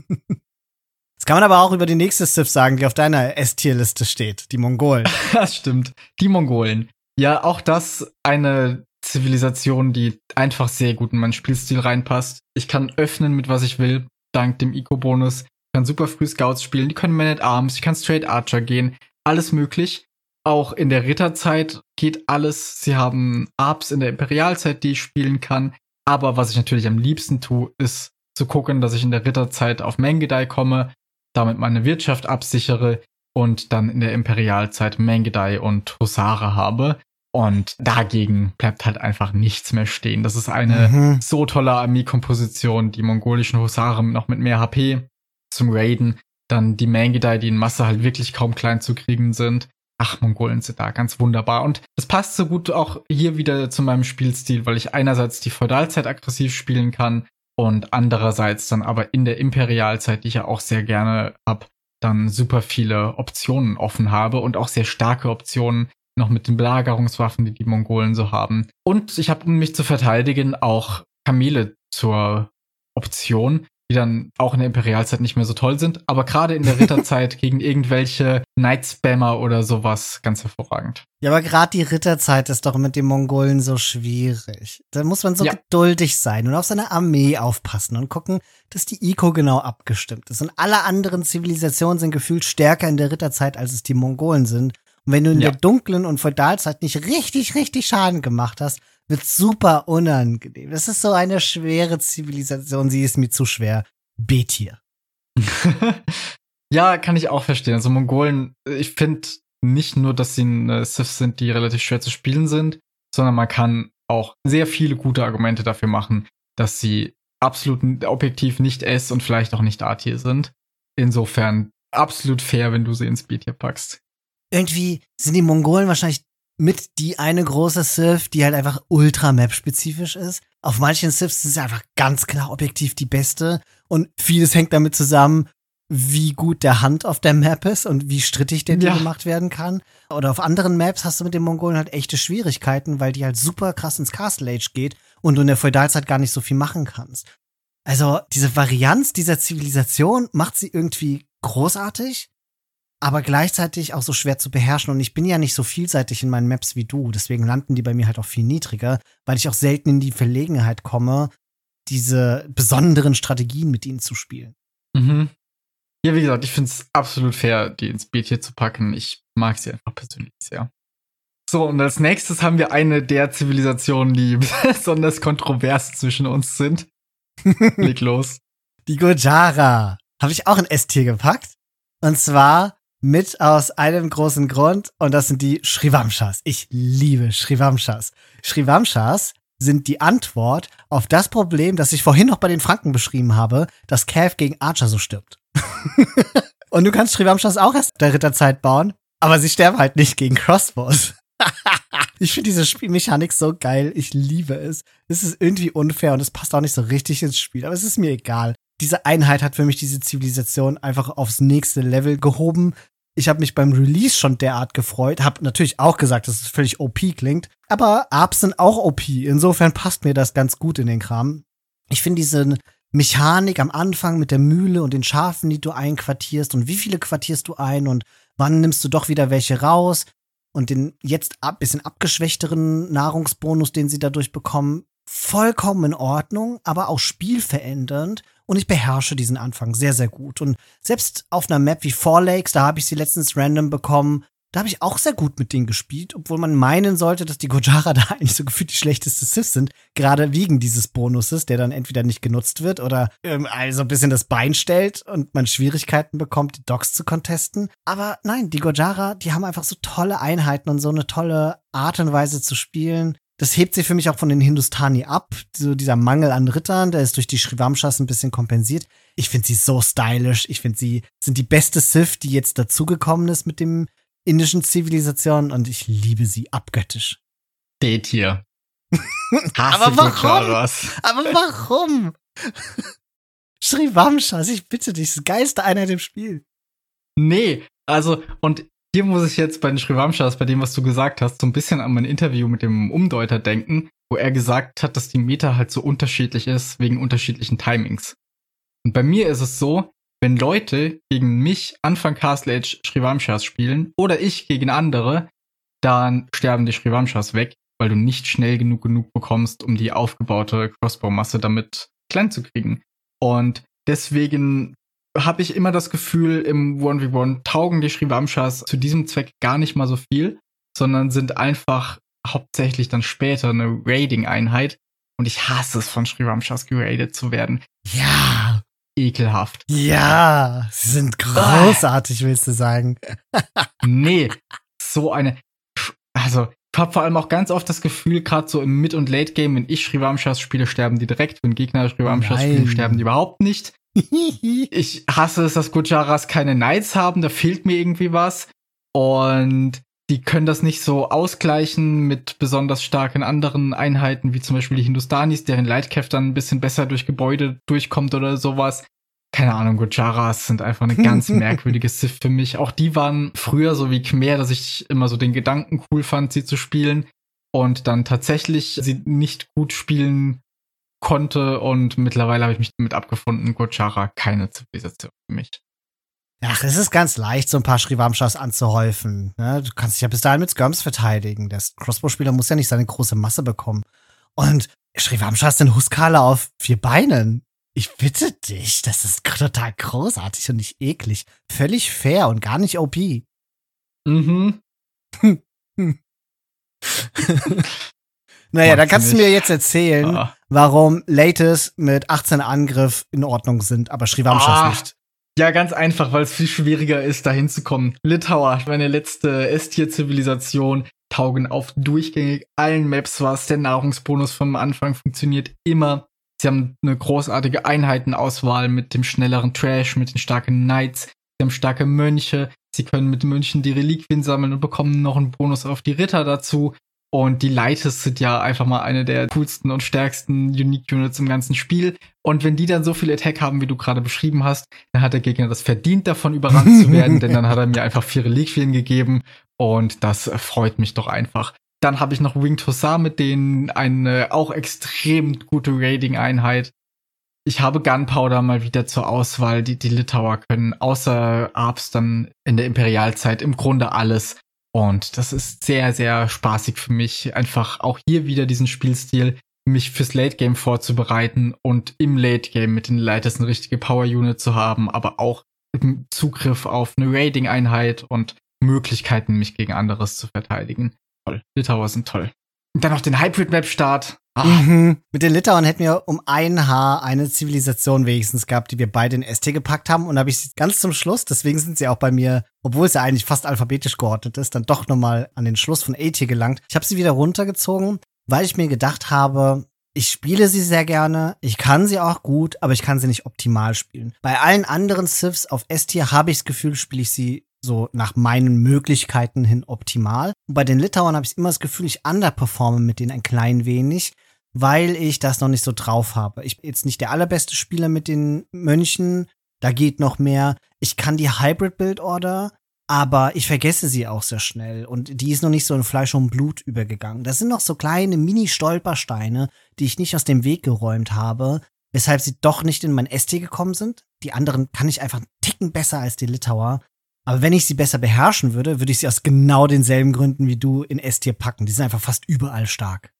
Speaker 2: Das kann man aber auch über die nächste Civ sagen, die auf deiner S-Tier-Liste steht. Die Mongolen.
Speaker 1: Das stimmt. Die Mongolen. Ja, auch das eine Zivilisation, die einfach sehr gut in meinen Spielstil reinpasst. Ich kann öffnen, mit was ich will, dank dem Eco-Bonus. Ich kann super früh Scouts spielen, die können Man at Arms, ich kann straight Archer gehen. Alles möglich. Auch in der Ritterzeit geht alles. Sie haben Arbs in der Imperialzeit, die ich spielen kann. Aber was ich natürlich am liebsten tue, ist zu gucken, dass ich in der Ritterzeit auf Mangedai komme, damit meine Wirtschaft absichere und dann in der Imperialzeit Mangedai und Husare habe. Und dagegen bleibt halt einfach nichts mehr stehen. Das ist eine mhm. so tolle Armeekomposition. Die mongolischen Husare noch mit mehr H P zum Raiden. Dann die Mangedai, die in Masse halt wirklich kaum klein zu kriegen sind. Ach, Mongolen sind da ganz wunderbar. Und das passt so gut auch hier wieder zu meinem Spielstil, weil ich einerseits die Feudalzeit aggressiv spielen kann und andererseits dann aber in der Imperialzeit, die ich ja auch sehr gerne hab, dann super viele Optionen offen habe und auch sehr starke Optionen noch mit den Belagerungswaffen, die die Mongolen so haben. Und ich habe, um mich zu verteidigen, auch Kamele zur Option, die dann auch in der Imperialzeit nicht mehr so toll sind, aber gerade in der Ritterzeit gegen irgendwelche Night-Spammer oder sowas ganz hervorragend.
Speaker 2: Ja, aber gerade die Ritterzeit ist doch mit den Mongolen so schwierig. Da muss man so ja. geduldig sein und auf seine Armee aufpassen und gucken, dass die Eco genau abgestimmt ist. Und alle anderen Zivilisationen sind gefühlt stärker in der Ritterzeit, als es die Mongolen sind. Und wenn du in
Speaker 1: Ja.
Speaker 2: der dunklen und Feudalzeit nicht richtig, richtig Schaden gemacht hast, wird's super unangenehm. Das ist so eine schwere Zivilisation. Sie ist mir zu schwer. B-Tier.
Speaker 1: Ja, kann ich auch verstehen. Also Mongolen, ich finde nicht nur, dass sie eine Sith sind, die relativ schwer zu spielen sind, sondern man kann auch sehr viele gute Argumente dafür machen, dass sie absolut n- objektiv nicht S und vielleicht auch nicht A-Tier sind. Insofern absolut fair, wenn du sie ins B-Tier packst.
Speaker 2: Irgendwie sind die Mongolen wahrscheinlich mit die eine große Sith, die halt einfach ultra-Map-spezifisch ist. Auf manchen Siths ist es einfach ganz klar objektiv die beste. Und vieles hängt damit zusammen, wie gut der Hand auf der Map ist und wie strittig der
Speaker 1: Ja.
Speaker 2: Deal gemacht werden kann. Oder auf anderen Maps hast du mit den Mongolen halt echte Schwierigkeiten, weil die halt super krass ins Castle Age geht und du in der Feudalzeit gar nicht so viel machen kannst. Also diese Varianz dieser Zivilisation macht sie irgendwie großartig, aber gleichzeitig auch so schwer zu beherrschen. Und ich bin ja nicht so vielseitig in meinen Maps wie du, deswegen landen die bei mir halt auch viel niedriger, weil ich auch selten in die Verlegenheit komme, diese besonderen Strategien mit ihnen zu spielen.
Speaker 1: Mhm. Ja, wie gesagt, ich finde es absolut fair, die ins B-Tier zu packen. Ich mag sie einfach persönlich sehr. So, und als nächstes haben wir eine der Zivilisationen, die besonders kontrovers zwischen uns sind. Leg los.
Speaker 2: Die Gojara habe ich auch in S-Tier gepackt. Und zwar mit aus einem großen Grund. Und das sind die Shrivamshas. Ich liebe Shrivamshas. Shrivamshas sind die Antwort auf das Problem, das ich vorhin noch bei den Franken beschrieben habe, dass Cav gegen Archer so stirbt. Und du kannst Shrivamshas auch erst der Ritterzeit bauen, aber sie sterben halt nicht gegen Crossbows. Ich finde diese Spielmechanik so geil. Ich liebe es. Es ist irgendwie unfair und es passt auch nicht so richtig ins Spiel, aber es ist mir egal. Diese Einheit hat für mich diese Zivilisation einfach aufs nächste Level gehoben. Ich habe mich beim Release schon derart gefreut. Hab natürlich auch gesagt, dass es völlig O P klingt. Aber Arbs sind auch O P. Insofern passt mir das ganz gut in den Kram. Ich finde diese Mechanik am Anfang mit der Mühle und den Schafen, die du einquartierst und wie viele quartierst du ein und wann nimmst du doch wieder welche raus und den jetzt ab, bisschen abgeschwächteren Nahrungsbonus, den sie dadurch bekommen, vollkommen in Ordnung, aber auch spielverändernd. Und ich beherrsche diesen Anfang sehr, sehr gut. Und selbst auf einer Map wie Four Lakes, da habe ich sie letztens random bekommen, da habe ich auch sehr gut mit denen gespielt, obwohl man meinen sollte, dass die Gojara da eigentlich so gefühlt die schlechteste Sith sind, gerade wegen dieses Bonuses, der dann entweder nicht genutzt wird oder ähm, also ein bisschen das Bein stellt und man Schwierigkeiten bekommt, die Dogs zu contesten. Aber nein, die Gojara, die haben einfach so tolle Einheiten und so eine tolle Art und Weise zu spielen. Das hebt sie für mich auch von den Hindustani ab. So dieser Mangel an Rittern, der ist durch die Shrivamshas ein bisschen kompensiert. Ich finde sie so stylisch. Ich finde, sie sind die beste Sith, die jetzt dazugekommen ist mit dem indischen Zivilisation und ich liebe sie abgöttisch.
Speaker 1: D-Tier.
Speaker 2: Aber warum? Aber warum? Shrivamshas, ich bitte dich, das geilste Einheit im Spiel.
Speaker 1: Nee, also, und hier muss ich jetzt bei den Shrivamshas, bei dem, was du gesagt hast, so ein bisschen an mein Interview mit dem Umdeuter denken, wo er gesagt hat, dass die Meta halt so unterschiedlich ist, wegen unterschiedlichen Timings. Und bei mir ist es so, wenn Leute gegen mich Anfang Castle Age Shrivamshas spielen oder ich gegen andere, dann sterben die Shrivamshas weg, weil du nicht schnell genug genug bekommst, um die aufgebaute Crossbow-Masse damit klein zu kriegen. Und deswegen habe ich immer das Gefühl, im eins gegen eins taugen die Shrivamshas zu diesem Zweck gar nicht mal so viel, sondern sind einfach hauptsächlich dann später eine Raiding-Einheit. Und ich hasse es, von Shrivamshas geradet zu werden.
Speaker 2: Ja.
Speaker 1: Ekelhaft.
Speaker 2: Ja, sie sind großartig, willst du sagen.
Speaker 1: Nee, so eine. Also, ich habe vor allem auch ganz oft das Gefühl, gerade so im Mid- und Late-Game, wenn ich Shrivamshas spiele, sterben die direkt. Wenn Gegner Shrivamshas spielen, sterben die überhaupt nicht. Ich hasse es, dass Gojaras keine Knights haben, da fehlt mir irgendwie was. Und die können das nicht so ausgleichen mit besonders starken anderen Einheiten, wie zum Beispiel die Hindustanis, deren Lightcav dann ein bisschen besser durch Gebäude durchkommt oder sowas. Keine Ahnung, Gojaras sind einfach eine ganz merkwürdige Sith für mich. Auch die waren früher so wie Khmer, dass ich immer so den Gedanken cool fand, sie zu spielen. Und dann tatsächlich sie nicht gut spielen konnte. Und mittlerweile habe ich mich damit abgefunden, Gojara keine Zivilisation für mich.
Speaker 2: Ach, es ist ganz leicht, so ein paar Shrivamshas anzuhäufen. Ne? Du kannst dich ja bis dahin mit Skirms verteidigen. Der Crossbow-Spieler muss ja nicht seine große Masse bekommen. Und Shrivamshas sind Huskala auf vier Beinen. Ich bitte dich, das ist total großartig und nicht eklig. Völlig fair und gar nicht O P.
Speaker 1: Mhm.
Speaker 2: Naja, dann kannst du mir jetzt erzählen,
Speaker 1: ah.
Speaker 2: warum Latest mit achtzehn Angriff in Ordnung sind, aber Srivanshas
Speaker 1: ah.
Speaker 2: nicht.
Speaker 1: Ja, ganz einfach, weil es viel schwieriger ist, da hinzukommen. Litauer, meine letzte S-Tier-Zivilisation, taugen auf durchgängig allen Maps was. Der Nahrungsbonus vom Anfang funktioniert immer. Sie haben eine großartige Einheitenauswahl mit dem schnelleren Trash, mit den starken Knights. Sie haben starke Mönche. Sie können mit Mönchen die Reliquien sammeln und bekommen noch einen Bonus auf die Ritter dazu. Und die Leites sind ja einfach mal eine der coolsten und stärksten Unique-Units im ganzen Spiel. Und wenn die dann so viel Attack haben, wie du gerade beschrieben hast, dann hat der Gegner das verdient, davon überrannt zu werden, denn dann hat er mir einfach vier Reliquien gegeben. Und das freut mich doch einfach. Dann habe ich noch Winged Hussar, mit denen eine auch extrem gute Raiding-Einheit. Ich habe Gunpowder mal wieder zur Auswahl. Die, die Litauer können außer Arps dann in der Imperialzeit im Grunde alles. Und das ist sehr, sehr spaßig für mich, einfach auch hier wieder diesen Spielstil, mich fürs Late-Game vorzubereiten und im Late-Game mit den Leites eine richtige Power-Unit zu haben, aber auch Zugriff auf eine Raiding-Einheit und Möglichkeiten, mich gegen anderes zu verteidigen. Toll. Litauer sind toll. Und dann noch den Hybrid-Map-Start.
Speaker 2: Ah. Mhm. Mit den Litauern hätten wir um ein Haar eine Zivilisation wenigstens gehabt, die wir beide in S T gepackt haben. Und da habe ich sie ganz zum Schluss, deswegen sind sie auch bei mir, obwohl es ja eigentlich fast alphabetisch geordnet ist, dann doch nochmal an den Schluss von A-Tier gelangt. Ich habe sie wieder runtergezogen, weil ich mir gedacht habe, ich spiele sie sehr gerne, ich kann sie auch gut, aber ich kann sie nicht optimal spielen. Bei allen anderen Civs auf S-Tier habe ich das Gefühl, spiele ich sie so nach meinen Möglichkeiten hin optimal. Und bei den Litauern habe ich immer das Gefühl, ich underperforme mit denen ein klein wenig, weil ich das noch nicht so drauf habe. Ich bin jetzt nicht der allerbeste Spieler mit den Mönchen, da geht noch mehr. Ich kann die Hybrid-Build-Order, aber ich vergesse sie auch sehr schnell und die ist noch nicht so in Fleisch und Blut übergegangen. Das sind noch so kleine Mini-Stolpersteine, die ich nicht aus dem Weg geräumt habe, weshalb sie doch nicht in mein S-Tier gekommen sind. Die anderen kann ich einfach einen Ticken besser als die Litauer. Aber wenn ich sie besser beherrschen würde, würde ich sie aus genau denselben Gründen wie du in S-Tier packen. Die sind einfach fast überall stark.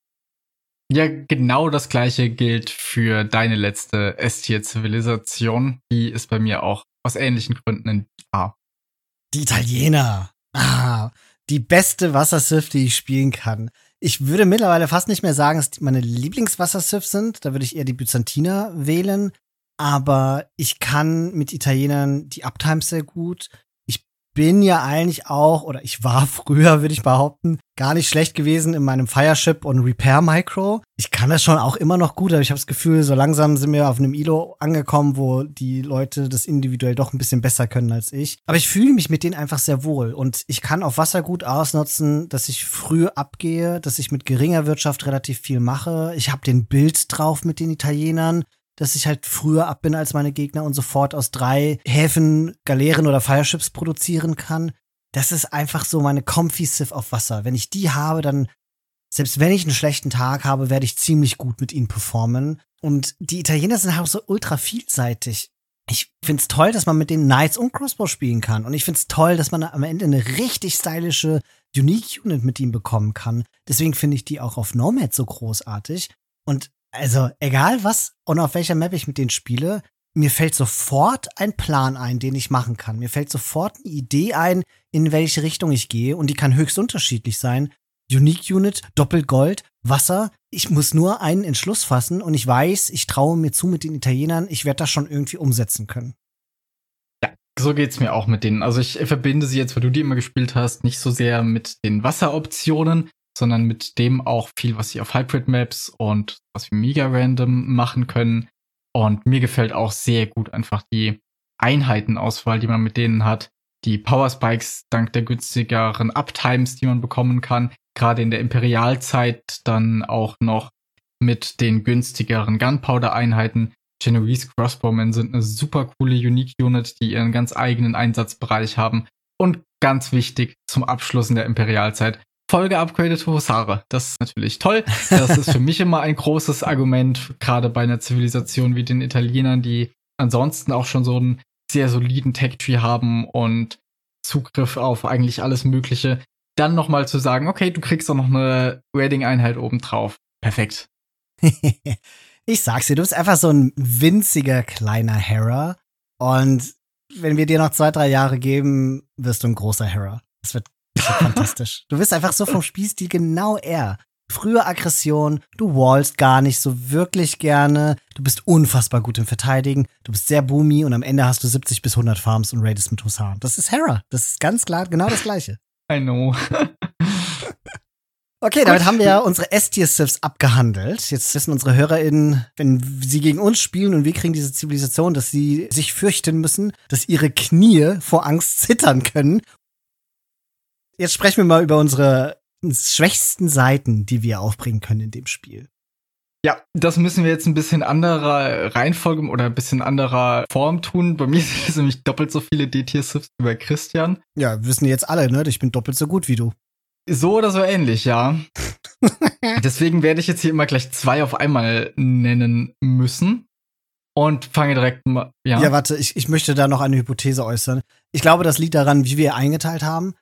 Speaker 1: Ja, genau das gleiche gilt für deine letzte S-Tier-Zivilisation. Die ist bei mir auch aus ähnlichen Gründen in A.
Speaker 2: Die Italiener. Ah, die beste Wasser-Civ, die ich spielen kann. Ich würde mittlerweile fast nicht mehr sagen, dass die meine Lieblings-Wasser-Civ sind. Da würde ich eher die Byzantiner wählen. Aber ich kann mit Italienern die Uptimes sehr gut. Bin ja eigentlich auch, oder ich war früher, würde ich behaupten, gar nicht schlecht gewesen in meinem Fireship und Repair Micro. Ich kann das schon auch immer noch gut, aber ich habe das Gefühl, so langsam sind wir auf einem I L O angekommen, wo die Leute das individuell doch ein bisschen besser können als ich. Aber ich fühle mich mit denen einfach sehr wohl und ich kann auf Wasser gut ausnutzen, dass ich früh abgehe, dass ich mit geringer Wirtschaft relativ viel mache. Ich habe den Bild drauf mit den Italienern, dass ich halt früher ab bin als meine Gegner und sofort aus drei Häfen Galeeren oder Fireships produzieren kann. Das ist einfach so meine Comfy-Civ auf Wasser. Wenn ich die habe, dann, selbst wenn ich einen schlechten Tag habe, werde ich ziemlich gut mit ihnen performen. Und die Italiener sind halt so ultra vielseitig. Ich find's toll, dass man mit den Knights und Crossbow spielen kann. Und ich find's toll, dass man am Ende eine richtig stylische Unique-Unit mit ihnen bekommen kann. Deswegen finde ich die auch auf Nomad so großartig. Und also, egal was und auf welcher Map ich mit denen spiele, mir fällt sofort ein Plan ein, den ich machen kann. Mir fällt sofort eine Idee ein, in welche Richtung ich gehe. Und die kann höchst unterschiedlich sein. Unique Unit, Doppelgold, Wasser. Ich muss nur einen Entschluss fassen und ich weiß, ich traue mir zu mit den Italienern, ich werde das schon irgendwie umsetzen können.
Speaker 1: Ja, so geht's mir auch mit denen. Also ich verbinde sie jetzt, weil du die immer gespielt hast, nicht so sehr mit den Wasseroptionen, sondern mit dem auch viel, was sie auf Hybrid-Maps und was wir mega-random machen können. Und mir gefällt auch sehr gut einfach die Einheitenauswahl, die man mit denen hat. Die Power-Spikes dank der günstigeren Uptimes, die man bekommen kann. Gerade in der Imperialzeit dann auch noch mit den günstigeren Gunpowder-Einheiten. Genoese Crossbowmen sind eine super coole Unique-Unit, die ihren ganz eigenen Einsatzbereich haben. Und ganz wichtig zum Abschluss in der Imperialzeit, Folge-upgradete Hussare. Das ist natürlich toll. Das ist für mich immer ein großes Argument, gerade bei einer Zivilisation wie den Italienern, die ansonsten auch schon so einen sehr soliden Tech-Tree haben und Zugriff auf eigentlich alles Mögliche. Dann nochmal zu sagen, okay, du kriegst auch noch eine Raiding-Einheit obendrauf. Perfekt.
Speaker 2: Ich sag's dir, du bist einfach so ein winziger kleiner Hera. Und wenn wir dir noch zwei, drei Jahre geben, wirst du ein großer Hera. Das wird Das ist ja fantastisch. Du bist einfach so vom Spielstil genau er. Frühe Aggression, du wallst gar nicht so wirklich gerne, du bist unfassbar gut im Verteidigen, du bist sehr boomy und am Ende hast du siebzig bis hundert Farms und raidest mit Husaren. Das ist Hera. Das ist ganz klar genau das Gleiche.
Speaker 1: I know.
Speaker 2: Okay, damit haben wir ja unsere S-Tier-Sifs abgehandelt. Jetzt wissen unsere HörerInnen, wenn sie gegen uns spielen und wir kriegen diese Zivilisation, dass sie sich fürchten müssen, dass ihre Knie vor Angst zittern können. Jetzt sprechen wir mal über unsere schwächsten Seiten, die wir aufbringen können in dem Spiel.
Speaker 1: Ja, das müssen wir jetzt ein bisschen anderer Reihenfolge oder ein bisschen anderer Form tun. Bei mir sind es nämlich doppelt so viele D-Tier-Sifs wie bei Christian.
Speaker 2: Ja, wissen jetzt alle, ne? Ich bin doppelt so gut wie du.
Speaker 1: So oder so ähnlich, ja. Deswegen werde ich jetzt hier immer gleich zwei auf einmal nennen müssen. Und fange direkt mal, ja.
Speaker 2: Ja, warte, ich, ich möchte da noch eine Hypothese äußern. Ich glaube, das liegt daran, wie wir eingeteilt haben.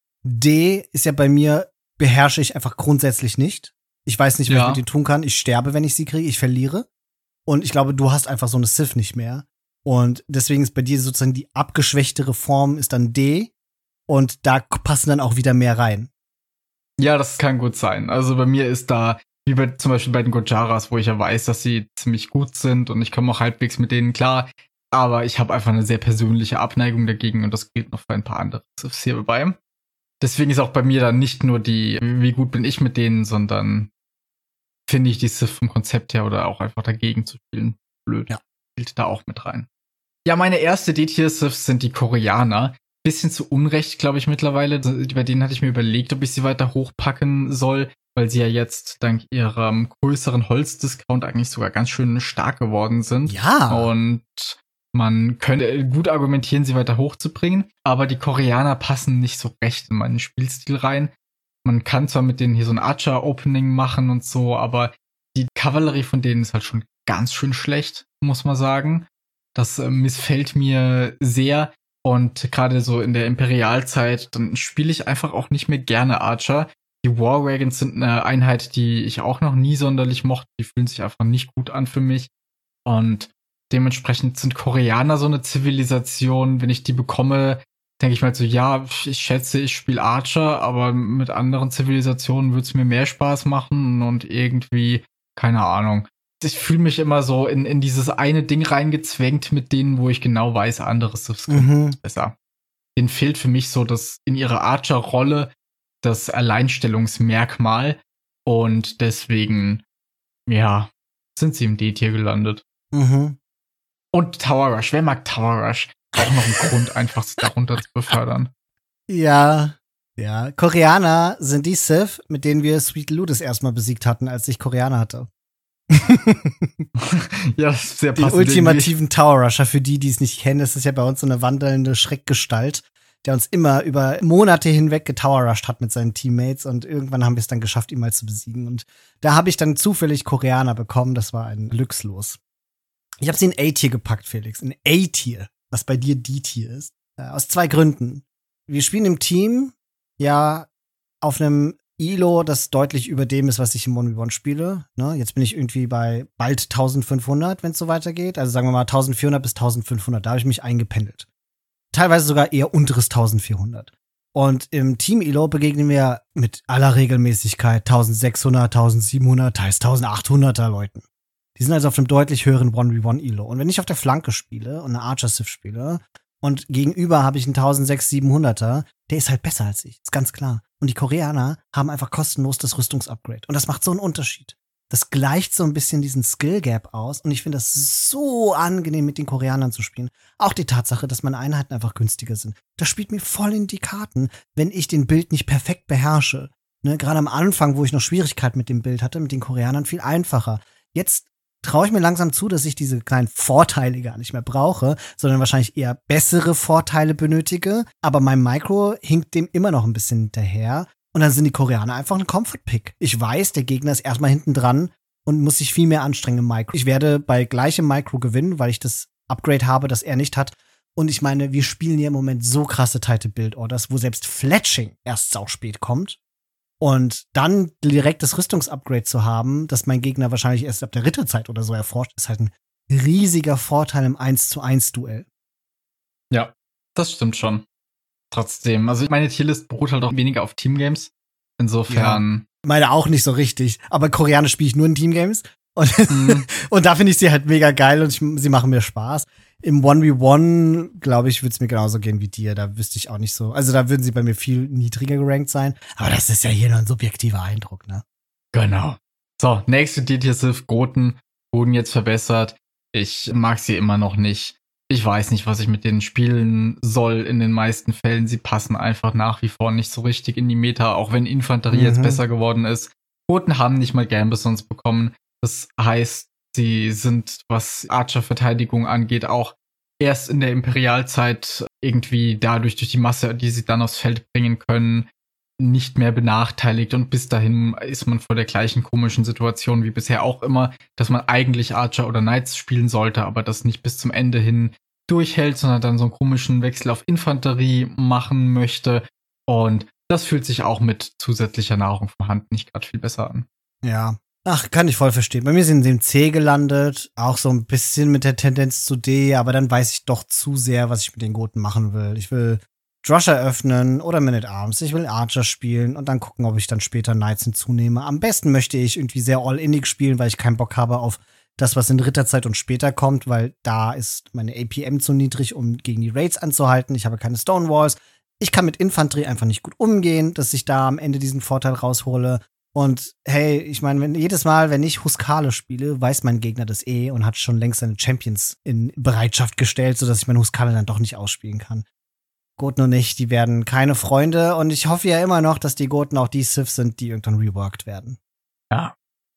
Speaker 2: D ist ja bei mir, beherrsche ich einfach grundsätzlich nicht. Ich weiß nicht, was
Speaker 1: ja.
Speaker 2: ich mit denen tun kann. Ich sterbe, wenn ich sie kriege. Ich verliere. Und ich glaube, du hast einfach so eine Sif nicht mehr. Und deswegen ist bei dir sozusagen die abgeschwächtere Form ist dann D. Und da passen dann auch wieder mehr rein.
Speaker 1: Ja, das kann gut sein. Also bei mir ist da, wie bei, zum Beispiel bei den Gojaras, wo ich ja weiß, dass sie ziemlich gut sind und ich komme auch halbwegs mit denen klar. Aber ich habe einfach eine sehr persönliche Abneigung dagegen und das gilt noch für ein paar andere Sifs hierbei. Deswegen ist auch bei mir dann nicht nur die, wie gut bin ich mit denen, sondern finde ich die Sif vom Konzept her oder auch einfach dagegen zu spielen blöd.
Speaker 2: Ja.
Speaker 1: Spielt da auch mit rein. Ja, meine erste D-Tier-Sifs sind die Koreaner. Bisschen zu Unrecht, glaube ich, mittlerweile. Bei denen hatte ich mir überlegt, ob ich sie weiter hochpacken soll, weil sie ja jetzt dank ihrem größeren Holzdiscount eigentlich sogar ganz schön stark geworden sind.
Speaker 2: Ja.
Speaker 1: Und man könnte gut argumentieren, sie weiter hochzubringen, aber die Koreaner passen nicht so recht in meinen Spielstil rein. Man kann zwar mit denen hier so ein Archer-Opening machen und so, aber die Kavallerie von denen ist halt schon ganz schön schlecht, muss man sagen. Das äh, missfällt mir sehr. Und gerade so in der Imperialzeit, dann spiele ich einfach auch nicht mehr gerne Archer. Die War Wagons sind eine Einheit, die ich auch noch nie sonderlich mochte. Die fühlen sich einfach nicht gut an für mich. Und dementsprechend sind Koreaner so eine Zivilisation. Wenn ich die bekomme, denke ich mal so, ja, ich schätze, ich spiele Archer, aber mit anderen Zivilisationen würde es mir mehr Spaß machen und irgendwie, keine Ahnung. Ich fühle mich immer so in, in dieses eine Ding reingezwängt mit denen, wo ich genau weiß, andere Sifs können
Speaker 2: Mhm.
Speaker 1: besser. Denen fehlt für mich so das in ihrer Archer-Rolle das Alleinstellungsmerkmal und deswegen, ja, sind sie im D-Tier gelandet.
Speaker 2: Mhm.
Speaker 1: Und Tower Rush. Wer mag Tower Rush? Auch noch ein Grund, einfach darunter zu befördern.
Speaker 2: Ja, ja. Koreaner sind die Sith, mit denen wir Sweet Ludus erstmal besiegt hatten, als ich Koreaner hatte.
Speaker 1: Ja, das ist sehr
Speaker 2: Die
Speaker 1: passend.
Speaker 2: ultimativen Tower Rusher, für die, die es nicht kennen, das ist ja bei uns so eine wandelnde Schreckgestalt, der uns immer über Monate hinweg getower-rushed hat mit seinen Teammates und irgendwann haben wir es dann geschafft, ihn mal zu besiegen. Und da habe ich dann zufällig Koreaner bekommen, das war ein Glückslos. Ich habe sie in A-Tier gepackt, Felix, in A-Tier, was bei dir D-Tier ist. Äh, aus zwei Gründen. Wir spielen im Team ja auf einem E L O, das deutlich über dem ist, was ich im eins gegen eins spiele. Ne? Jetzt bin ich irgendwie bei bald eintausendfünfhundert, wenn es so weitergeht. Also sagen wir mal eintausendvierhundert bis eintausendfünfhundert. Da habe ich mich eingependelt. Teilweise sogar eher unteres eintausendvierhundert. Und im Team-E L O begegnen wir mit aller Regelmäßigkeit eintausendsechshundert, eintausendsiebenhundert, teils eintausendachthunderter Leuten. Die sind also auf einem deutlich höheren eins gegen eins E L O. Und wenn ich auf der Flanke spiele und eine Archer-Sif spiele und gegenüber habe ich einen eintausendsechshundert, siebenhunderter, der ist halt besser als ich, ist ganz klar. Und die Koreaner haben einfach kostenlos das Rüstungsupgrade. Und das macht so einen Unterschied. Das gleicht so ein bisschen diesen Skill-Gap aus. Und ich finde das so angenehm, mit den Koreanern zu spielen. Auch die Tatsache, dass meine Einheiten einfach günstiger sind. Das spielt mir voll in die Karten, wenn ich den Bild nicht perfekt beherrsche. Ne, gerade am Anfang, wo ich noch Schwierigkeiten mit dem Bild hatte, mit den Koreanern viel einfacher. Jetzt traue ich mir langsam zu, dass ich diese kleinen Vorteile gar nicht mehr brauche, sondern wahrscheinlich eher bessere Vorteile benötige. Aber mein Micro hinkt dem immer noch ein bisschen hinterher. Und dann sind die Koreaner einfach ein Comfort-Pick. Ich weiß, der Gegner ist erstmal hinten dran und muss sich viel mehr anstrengen im Micro. Ich werde bei gleichem Micro gewinnen, weil ich das Upgrade habe, das er nicht hat. Und ich meine, wir spielen hier im Moment so krasse tighte Build-Orders, wo selbst Fletching erst sau spät kommt. Und dann direkt das Rüstungsupgrade zu haben, das mein Gegner wahrscheinlich erst ab der Ritterzeit oder so erforscht, ist halt ein riesiger Vorteil im eins zu eins Duell.
Speaker 1: Ja, das stimmt schon. trotzdem. Also meine Tierlist beruht halt auch weniger auf Teamgames. Insofern.
Speaker 2: Ja, meine auch nicht so richtig. Aber koreanisch spiele ich nur in Teamgames. Und,
Speaker 1: Mhm.
Speaker 2: und da finde ich sie halt mega geil und ich, sie machen mir Spaß. Im eins gegen eins, glaube ich, würde es mir genauso gehen wie dir. Da wüsste ich auch nicht so. Also da würden sie bei mir viel niedriger gerankt sein. Aber das ist ja hier nur ein subjektiver Eindruck, ne?
Speaker 1: Genau. So, nächste D-Tier-Civ, Goten, wurden jetzt verbessert. Ich mag sie immer noch nicht. Ich weiß nicht, was ich mit denen spielen soll in den meisten Fällen. Sie passen einfach nach wie vor nicht so richtig in die Meta, auch wenn Infanterie
Speaker 2: Mhm.
Speaker 1: jetzt besser geworden ist. Goten haben nicht mal Gambit sonst bekommen. Das heißt, sie sind, was Archer-Verteidigung angeht, auch erst in der Imperialzeit irgendwie dadurch, durch die Masse, die sie dann aufs Feld bringen können, nicht mehr benachteiligt. Und bis dahin ist man vor der gleichen komischen Situation wie bisher auch immer, dass man eigentlich Archer oder Knights spielen sollte, aber das nicht bis zum Ende hin durchhält, sondern dann so einen komischen Wechsel auf Infanterie machen möchte. Und das fühlt sich auch mit zusätzlicher Nahrung vorhanden nicht gerade viel besser an.
Speaker 2: Ja. Ach, kann ich voll verstehen. Bei mir sind sie im C gelandet, auch so ein bisschen mit der Tendenz zu D, aber dann weiß ich doch zu sehr, was ich mit den Goten machen will. Ich will Drusher öffnen oder Man at Arms. Ich will Archer spielen und dann gucken, ob ich dann später Knights hinzunehme. Am besten möchte ich irgendwie sehr all-innig spielen, weil ich keinen Bock habe auf das, was in Ritterzeit und später kommt, weil da ist meine A P M zu niedrig, um gegen die Raids anzuhalten. Ich habe keine Stonewalls. Ich kann mit Infanterie einfach nicht gut umgehen, dass ich da am Ende diesen Vorteil raushole. Und hey, ich meine, wenn jedes Mal, wenn ich Huskarle spiele, weiß mein Gegner das eh und hat schon längst seine Champions in Bereitschaft gestellt, sodass ich meine Huskarle dann doch nicht ausspielen kann. Goten und ich, die werden keine Freunde und ich hoffe ja immer noch, dass die Goten auch die Civs sind, die irgendwann reworked werden.
Speaker 1: Ja.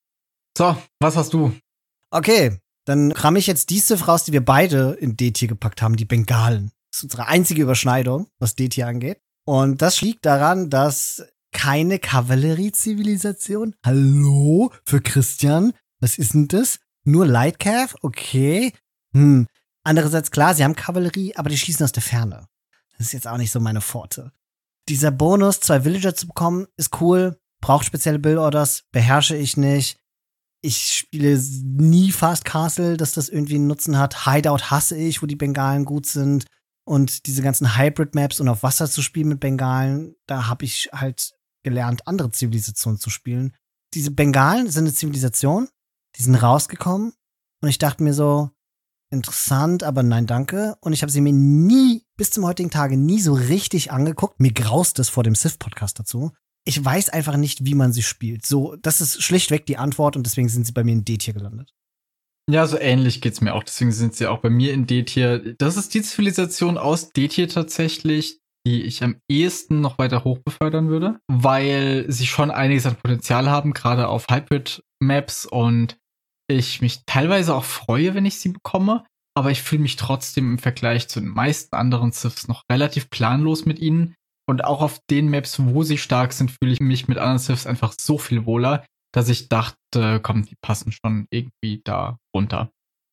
Speaker 1: So, was hast du?
Speaker 2: Okay, dann kram ich jetzt die Civ raus, die wir beide in D-Tier gepackt haben, die Bengalen. Das ist unsere einzige Überschneidung, was D-Tier angeht. Und das liegt daran, dass keine Kavallerie-Zivilisation. Hallo? Für Christian? Was ist denn das? Nur Lightcav? Okay. Hm. Andererseits, klar, sie haben Kavallerie, aber die schießen aus der Ferne. Das ist jetzt auch nicht so meine Pforte. Dieser Bonus, zwei Villager zu bekommen, ist cool. Braucht spezielle Build-Orders. Beherrsche ich nicht. Ich spiele nie Fast Castle, dass das irgendwie einen Nutzen hat. Hideout hasse ich, wo die Bengalen gut sind. Und diese ganzen Hybrid-Maps und auf Wasser zu spielen mit Bengalen, da habe ich halt gelernt, andere Zivilisationen zu spielen. Diese Bengalen sind eine Zivilisation, die sind rausgekommen und ich dachte mir so, interessant, aber nein, danke. Und ich habe sie mir nie, bis zum heutigen Tage, nie so richtig angeguckt. Mir graust es vor dem Civ-Podcast dazu. Ich weiß einfach nicht, wie man sie spielt. So, das ist schlichtweg die Antwort und deswegen sind sie bei mir in D-Tier gelandet.
Speaker 1: Ja, so ähnlich geht's mir auch. Deswegen sind sie auch bei mir in D-Tier. Das ist die Zivilisation aus D-Tier tatsächlich, die ich am ehesten noch weiter hoch befördern würde, weil sie schon einiges an Potenzial haben, gerade auf Hybrid-Maps und ich mich teilweise auch freue, wenn ich sie bekomme, aber ich fühle mich trotzdem im Vergleich zu den meisten anderen Civs noch relativ planlos mit ihnen und auch auf den Maps, wo sie stark sind, fühle ich mich mit anderen Civs einfach so viel wohler, dass ich dachte, komm, die passen schon irgendwie da runter.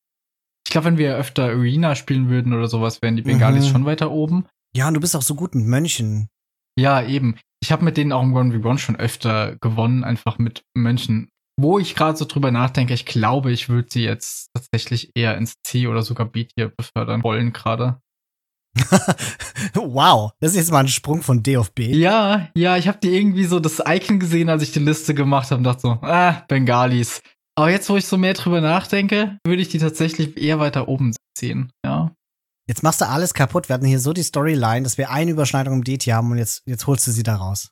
Speaker 1: Ich glaube, wenn wir öfter Arena spielen würden oder sowas, wären die Bengalis
Speaker 2: Mhm.
Speaker 1: schon weiter oben.
Speaker 2: Ja, und du bist auch so gut mit Mönchen.
Speaker 1: Ja, eben. Ich habe mit denen auch im eins gegen eins schon öfter gewonnen, einfach mit Mönchen. Wo ich gerade so drüber nachdenke, ich glaube, ich würde sie jetzt tatsächlich eher ins C oder sogar B-Tier befördern wollen gerade.
Speaker 2: Wow, das ist jetzt mal ein Sprung von D auf B.
Speaker 1: Ja, ja, ich habe die irgendwie so das Icon gesehen, als ich die Liste gemacht habe und dachte so, ah, Bengalis. Aber jetzt, wo ich so mehr drüber nachdenke, würde ich die tatsächlich eher weiter oben sehen, ja.
Speaker 2: Jetzt machst du alles kaputt. Wir hatten hier so die Storyline, dass wir eine Überschneidung im D-Tier haben und jetzt, jetzt holst du sie da raus.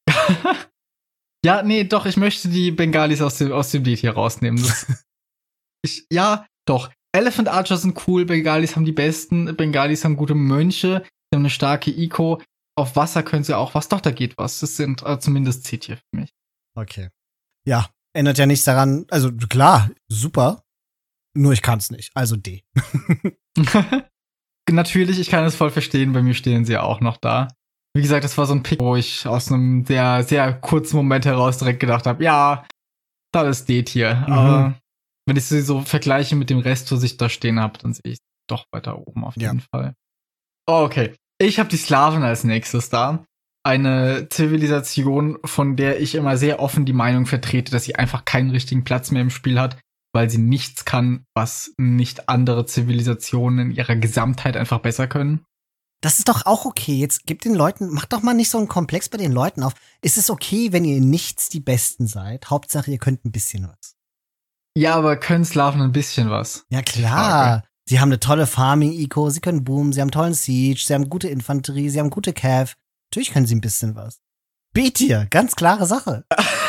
Speaker 1: Ja, nee, doch, ich möchte die Bengalis aus dem, aus dem D-Tier rausnehmen. Das, ich, ja, doch. Elephant Archer sind cool, Bengalis haben die besten, Bengalis haben gute Mönche, sie haben eine starke Eco. Auf Wasser können sie auch was, doch, da geht was. Das sind äh, zumindest C-Tier für mich.
Speaker 2: Okay. Ja, ändert ja nichts daran. Also klar, super. Nur ich kann's nicht. Also D.
Speaker 1: Natürlich, ich kann es voll verstehen, bei mir stehen sie auch noch da. Wie gesagt, das war so ein Pick, wo ich aus einem sehr, sehr kurzen Moment heraus direkt gedacht habe, ja, das ist D-Tier.
Speaker 2: Mhm.
Speaker 1: Aber wenn ich sie so vergleiche mit dem Rest, was ich da stehen habe, dann sehe ich doch weiter oben auf jeden
Speaker 2: Ja.
Speaker 1: Fall. Oh, okay. Ich habe die Slawen als nächstes da. Eine Zivilisation, von der ich immer sehr offen die Meinung vertrete, dass sie einfach keinen richtigen Platz mehr im Spiel hat, weil sie nichts kann, was nicht andere Zivilisationen in ihrer Gesamtheit einfach besser können.
Speaker 2: Das ist doch auch okay. Jetzt gebt den Leuten, macht doch mal nicht so einen Komplex bei den Leuten auf. Ist es okay, wenn ihr in nichts die Besten seid? Hauptsache, ihr könnt ein bisschen was.
Speaker 1: Ja, aber können Slaven ein bisschen was?
Speaker 2: Ja, klar. Sie haben eine tolle Farming-Eco, sie können Boom, sie haben tollen Siege, sie haben gute Infanterie, sie haben gute Cav. Natürlich können sie ein bisschen was. B-Tier, ganz klare Sache.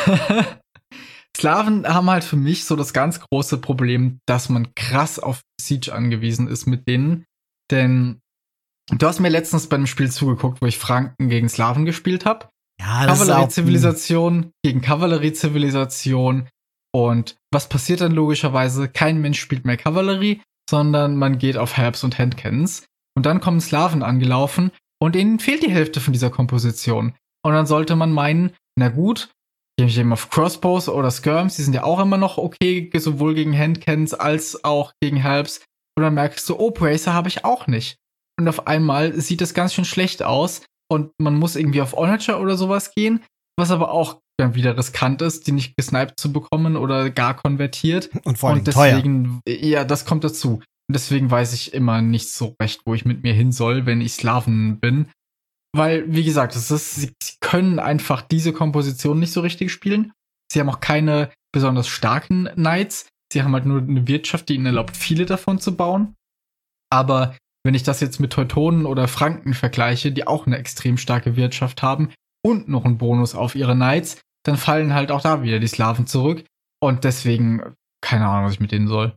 Speaker 1: Slaven haben halt für mich so das ganz große Problem, dass man krass auf Siege angewiesen ist mit denen. Denn du hast mir letztens bei einem Spiel zugeguckt, wo ich Franken gegen Slaven gespielt habe.
Speaker 2: Ja,
Speaker 1: Kavallerie-Zivilisation gegen Kavallerie-Zivilisation. Und was passiert dann logischerweise? Kein Mensch spielt mehr Kavallerie, sondern man geht auf Helps und Handcannons. Und dann kommen Slaven angelaufen und ihnen fehlt die Hälfte von dieser Komposition. Und dann sollte man meinen, na gut, gehe ich eben auf Crossbows oder Skirms, die sind ja auch immer noch okay, sowohl gegen Handcannons als auch gegen Helps. Und dann merkst du, oh, Bracer habe ich auch nicht. Und auf einmal sieht das ganz schön schlecht aus und man muss irgendwie auf Onager oder sowas gehen, was aber auch dann wieder riskant ist, die nicht gesniped zu bekommen oder gar konvertiert.
Speaker 2: Und vor allem
Speaker 1: und deswegen, teuer. Ja, das kommt dazu. Und deswegen weiß ich immer nicht so recht, wo ich mit mir hin soll, wenn ich Slaven bin. Weil, wie gesagt, es ist, sie können einfach diese Komposition nicht so richtig spielen. Sie haben auch keine besonders starken Knights. Sie haben halt nur eine Wirtschaft, die ihnen erlaubt, viele davon zu bauen. Aber wenn ich das jetzt mit Teutonen oder Franken vergleiche, die auch eine extrem starke Wirtschaft haben und noch einen Bonus auf ihre Knights, dann fallen halt auch da wieder die Slaven zurück. Und deswegen, keine Ahnung, was ich mit denen soll.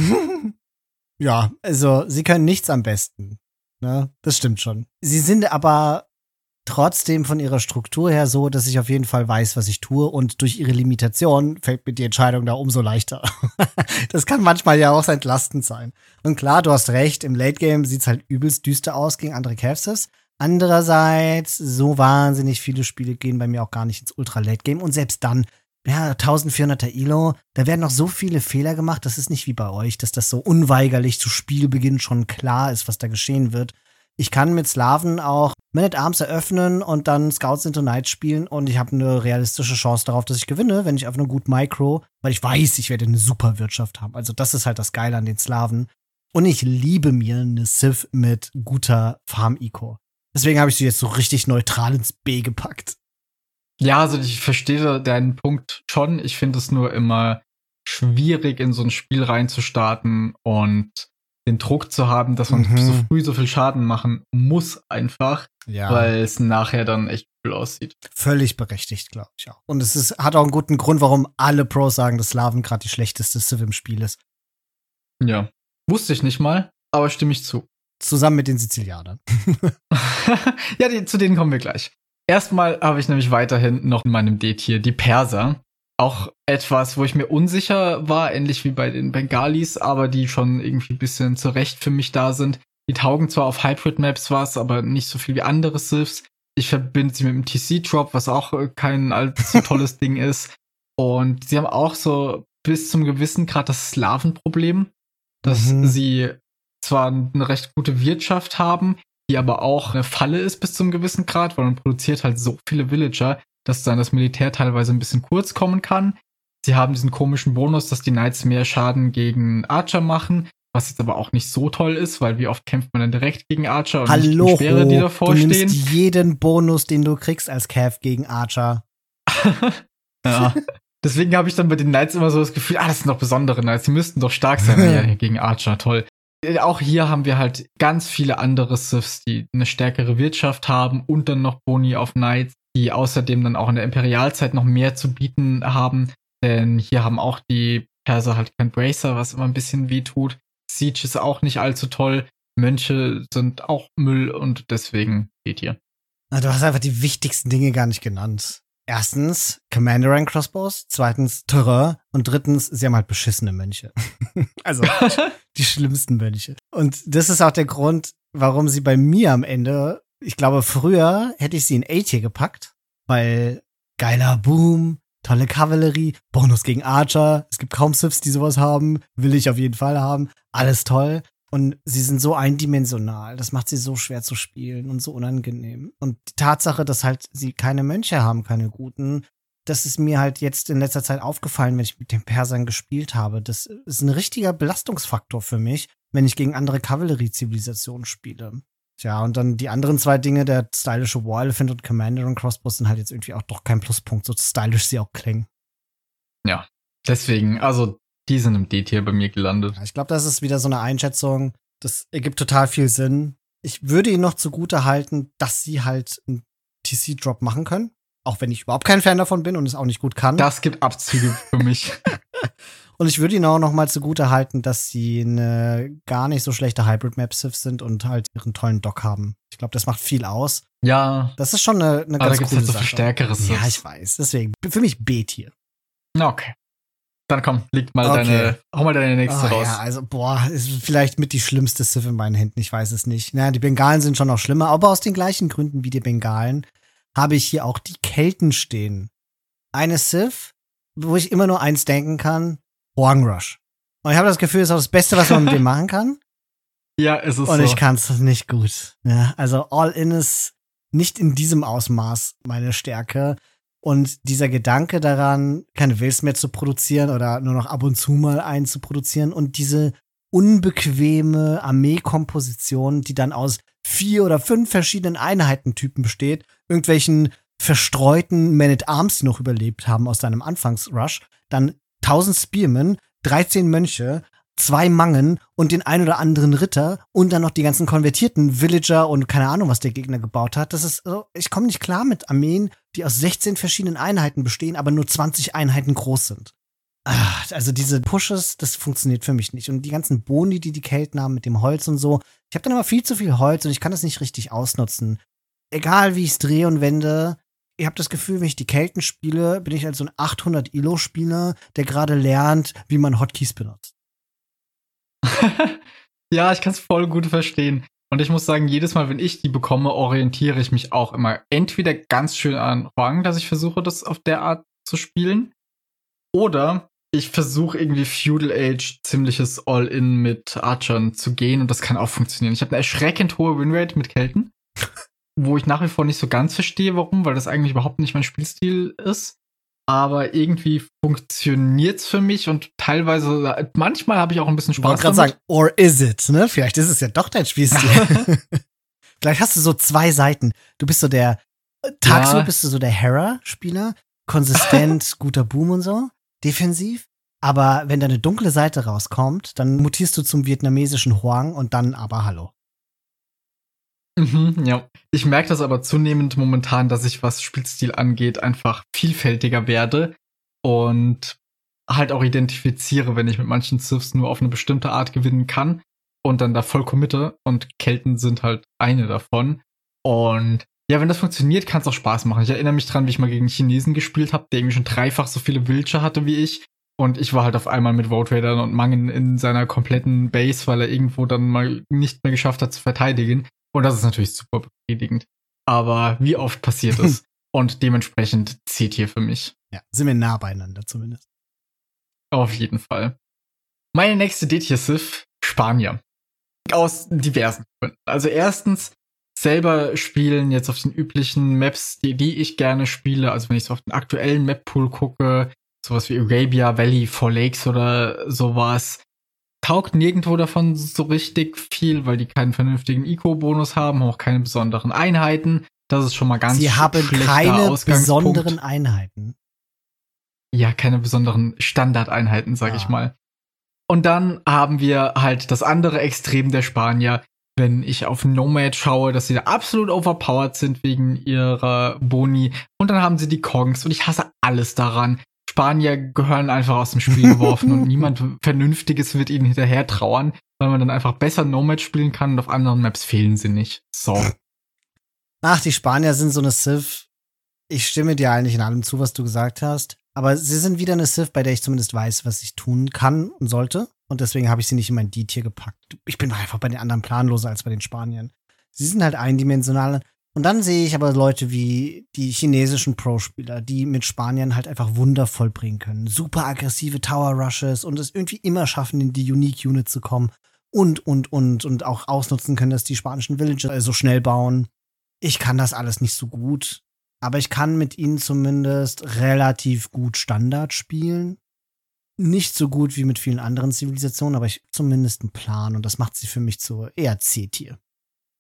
Speaker 2: Ja, also sie können nichts am besten. Ne? Das stimmt schon. Sie sind aber trotzdem von ihrer Struktur her so, dass ich auf jeden Fall weiß, was ich tue. Und durch ihre Limitation fällt mir die Entscheidung da umso leichter. Das kann manchmal ja auch entlastend sein. Und klar, du hast recht, im Late Game sieht's halt übelst düster aus gegen andere Cavs. Andererseits, so wahnsinnig viele Spiele gehen bei mir auch gar nicht ins Ultra-Late Game. Und selbst dann, ja, vierzehnhunderter I L O, da werden noch so viele Fehler gemacht. Das ist nicht wie bei euch, dass das so unweigerlich zu Spielbeginn schon klar ist, was da geschehen wird. Ich kann mit Slaven auch Man at Arms eröffnen und dann Scouts into Night spielen und ich habe eine realistische Chance darauf, dass ich gewinne, wenn ich einfach nur gut Micro, weil ich weiß, ich werde eine super Wirtschaft haben. Also das ist halt das Geile an den Slaven. Und ich liebe mir eine Civ mit guter Farm-Eco. Deswegen habe ich sie jetzt so richtig neutral ins B gepackt.
Speaker 1: Ja, also ich verstehe deinen Punkt schon. Ich finde es nur immer schwierig, in so ein Spiel reinzustarten und den Druck zu haben, dass man mhm. so früh so viel Schaden machen muss einfach, ja. weil es nachher dann echt cool aussieht.
Speaker 2: Völlig berechtigt, glaube ich auch. Und es ist, hat auch einen guten Grund, warum alle Pros sagen, dass Slaven gerade die schlechteste Civ im Spiel ist.
Speaker 1: Ja, wusste ich nicht mal, aber stimme ich zu.
Speaker 2: Zusammen mit den Sizilianern.
Speaker 1: Ja, die, zu denen kommen wir gleich. Erstmal habe ich nämlich weiterhin noch in meinem D-Tier die Perser. Auch etwas, wo ich mir unsicher war, ähnlich wie bei den Bengalis, aber die schon irgendwie ein bisschen zurecht für mich da sind. Die taugen zwar auf Hybrid-Maps was, aber nicht so viel wie andere Civs. Ich verbinde sie mit dem T C-Drop, was auch kein allzu tolles Ding ist. Und sie haben auch so bis zum gewissen Grad das Slavenproblem, dass mhm. sie zwar eine recht gute Wirtschaft haben, die aber auch eine Falle ist bis zum gewissen Grad, weil man produziert halt so viele Villager, dass dann das Militär teilweise ein bisschen kurz kommen kann. Sie haben diesen komischen Bonus, dass die Knights mehr Schaden gegen Archer machen, was jetzt aber auch nicht so toll ist, weil wie oft kämpft man dann direkt gegen Archer und
Speaker 2: Hallo,
Speaker 1: nicht gegen Speere, die davor
Speaker 2: du
Speaker 1: stehen.
Speaker 2: Du nimmst jeden Bonus, den du kriegst als Cav gegen Archer.
Speaker 1: Ja. Deswegen habe ich dann bei den Knights immer so das Gefühl, ah, das sind doch besondere Knights, die müssten doch stark sein ja, gegen Archer, toll. Auch hier haben wir halt ganz viele andere Civs, die eine stärkere Wirtschaft haben und dann noch Boni auf Knights, die außerdem dann auch in der Imperialzeit noch mehr zu bieten haben. Denn hier haben auch die Perser halt kein Bracer, was immer ein bisschen weh tut. Siege ist auch nicht allzu toll. Mönche sind auch Müll und deswegen geht hier.
Speaker 2: Na, du hast einfach die wichtigsten Dinge gar nicht genannt. Erstens, Commander Rank Crossbows, zweitens Terrain und drittens, sie haben halt beschissene Mönche. Also die schlimmsten Mönche. Und das ist auch der Grund, warum sie bei mir am Ende, ich glaube, früher hätte ich sie in A-Tier gepackt, weil geiler Boom, tolle Kavallerie, Bonus gegen Archer, es gibt kaum Civs, die sowas haben, will ich auf jeden Fall haben, alles toll. Und sie sind so eindimensional, das macht sie so schwer zu spielen und so unangenehm. Und die Tatsache, dass halt sie keine Mönche haben, keine guten, das ist mir halt jetzt in letzter Zeit aufgefallen, wenn ich mit den Persern gespielt habe. Das ist ein richtiger Belastungsfaktor für mich, wenn ich gegen andere Kavallerie-Zivilisationen spiele. Tja, und dann die anderen zwei Dinge, der stylische War Elephant und Commander und Crossbows, sind halt jetzt irgendwie auch doch kein Pluspunkt, so stylisch sie auch klingen.
Speaker 1: Ja, deswegen, also die sind im D-Tier bei mir gelandet.
Speaker 2: Ja, ich glaube, das ist wieder so eine Einschätzung, das ergibt total viel Sinn. Ich würde ihnen noch zugute halten, dass sie halt einen T C-Drop machen können, auch wenn ich überhaupt kein Fan davon bin und es auch nicht gut kann.
Speaker 1: Das gibt Abzüge für mich.
Speaker 2: Und ich würde ihnen auch noch mal zugute halten, dass sie eine gar nicht so schlechte Hybrid-Map-Civ sind und halt ihren tollen Dock haben. Ich glaube, das macht viel aus.
Speaker 1: Ja.
Speaker 2: Das ist schon eine, eine ganz
Speaker 1: aber da gibt's
Speaker 2: coole
Speaker 1: halt so
Speaker 2: Sache.
Speaker 1: stärkere Civs.
Speaker 2: Ja, ich weiß. Deswegen, für mich B-Tier.
Speaker 1: Okay. Dann komm, leg mal
Speaker 2: Okay.
Speaker 1: deine, hau mal deine nächste
Speaker 2: Oh,
Speaker 1: raus.
Speaker 2: ja, also, boah, ist vielleicht mit die schlimmste Civ in meinen Händen, ich weiß es nicht. Naja, die Bengalen sind schon noch schlimmer, aber aus den gleichen Gründen wie die Bengalen habe ich hier auch die Kelten stehen. Eine Civ, wo ich immer nur eins denken kann, Horn Rush. Und ich habe das Gefühl, es ist auch das Beste, was man mit dem machen kann.
Speaker 1: Ja, es ist
Speaker 2: Und
Speaker 1: so.
Speaker 2: ich kann es nicht gut. Ja, also All-In ist nicht in diesem Ausmaß meine Stärke. Und dieser Gedanke daran, keine Wills mehr zu produzieren oder nur noch ab und zu mal einen zu produzieren und diese unbequeme Armeekomposition, die dann aus vier oder fünf verschiedenen Einheitentypen besteht, irgendwelchen verstreuten Man-at-Arms, die noch überlebt haben aus deinem Anfangsrush, dann tausend Spearmen, dreizehn Mönche, zwei Mangen und den ein oder anderen Ritter und dann noch die ganzen konvertierten Villager und keine Ahnung, was der Gegner gebaut hat. Das ist so, ich komme nicht klar mit Armeen, die aus sechzehn verschiedenen Einheiten bestehen, aber nur zwanzig Einheiten groß sind. Ah, also diese Pushes, das funktioniert für mich nicht. Und die ganzen Boni, die die Kelten haben mit dem Holz und so, ich habe dann immer viel zu viel Holz und ich kann das nicht richtig ausnutzen. Egal wie ich es drehe und wende, ich habe das Gefühl, wenn ich die Kelten spiele, bin ich als so ein achthundert Elo-Spieler, der gerade lernt, wie man Hotkeys benutzt.
Speaker 1: Ja, ich kann es voll gut verstehen. Und ich muss sagen, jedes Mal, wenn ich die bekomme, orientiere ich mich auch immer entweder ganz schön an Rang, dass ich versuche, das auf der Art zu spielen, oder ich versuche irgendwie Feudal Age ziemliches All-In mit Archern zu gehen und das kann auch funktionieren. Ich habe eine erschreckend hohe Winrate mit Kelten, wo ich nach wie vor nicht so ganz verstehe, warum, weil das eigentlich überhaupt nicht mein Spielstil ist. Aber irgendwie funktioniert's für mich und teilweise, manchmal habe ich auch ein bisschen
Speaker 2: Ich wollte
Speaker 1: Spaß
Speaker 2: gerade
Speaker 1: damit.
Speaker 2: sagen, or is it, ne? Vielleicht ist es ja doch dein Spielstil. Vielleicht hast du so zwei Seiten. Du bist so der, tagsüber
Speaker 1: Ja.
Speaker 2: bist du so der Hera-Spieler, konsistent, guter Boom und so, defensiv. Aber wenn deine dunkle Seite rauskommt, dann mutierst du zum vietnamesischen Hoang und dann aber hallo.
Speaker 1: Mhm, ja. Ich merke das aber zunehmend momentan, dass ich, was Spielstil angeht, einfach vielfältiger werde und halt auch identifiziere, wenn ich mit manchen Civs nur auf eine bestimmte Art gewinnen kann und dann da voll committe und Kelten sind halt eine davon. Und ja, wenn das funktioniert, kann es auch Spaß machen. Ich erinnere mich dran, wie ich mal gegen einen Chinesen gespielt habe, der irgendwie schon dreifach so viele Villager hatte wie ich. Und ich war halt auf einmal mit Road Raidern und Mangen in seiner kompletten Base, weil er irgendwo dann mal nicht mehr geschafft hat zu verteidigen. Und das ist natürlich super befriedigend. Aber wie oft passiert es? Und dementsprechend zählt hier für mich.
Speaker 2: Ja, sind wir nah beieinander zumindest.
Speaker 1: Auf jeden Fall. Meine nächste D-Tier-Civ, Spanier. Aus diversen Gründen. Also erstens, selber spielen jetzt auf den üblichen Maps, die, die ich gerne spiele. Also wenn ich so auf den aktuellen Map-Pool gucke, sowas wie Arabia Valley, Four Lakes oder sowas, taugt nirgendwo davon so richtig viel, weil die keinen vernünftigen Eco-Bonus haben, auch keine besonderen Einheiten. Das ist schon mal ganz
Speaker 2: Sie haben
Speaker 1: schlechter
Speaker 2: keine
Speaker 1: Ausgangspunkt.
Speaker 2: besonderen Einheiten.
Speaker 1: Ja, keine besonderen Standardeinheiten, sag
Speaker 2: Ah.
Speaker 1: ich mal. Und dann haben wir halt das andere Extrem der Spanier, wenn ich auf Nomad schaue, dass sie da absolut overpowered sind wegen ihrer Boni. Und dann haben sie die Kongs und ich hasse alles daran. Spanier gehören einfach aus dem Spiel geworfen und niemand Vernünftiges wird ihnen hinterher trauern, weil man dann einfach besser Nomad spielen kann und auf anderen Maps fehlen sie nicht. So.
Speaker 2: Ach, die Spanier sind so eine Civ. Ich stimme dir eigentlich in allem zu, was du gesagt hast. Aber sie sind wieder eine Civ, bei der ich zumindest weiß, was ich tun kann und sollte. Und deswegen habe ich sie nicht in mein D-Tier gepackt. Ich bin einfach bei den anderen planloser als bei den Spaniern. Sie sind halt eindimensional. Und dann sehe ich aber Leute wie die chinesischen Pro-Spieler, die mit Spaniern halt einfach Wunder vollbringen können. Super aggressive Tower-Rushes und es irgendwie immer schaffen, in die Unique-Unit zu kommen. Und, und, und. Und auch ausnutzen können, dass die spanischen Villager so schnell bauen. Ich kann das alles nicht so gut. Aber ich kann mit ihnen zumindest relativ gut Standard spielen. Nicht so gut wie mit vielen anderen Zivilisationen, aber ich habe zumindest einen Plan und das macht sie für mich zu eher C-Tier.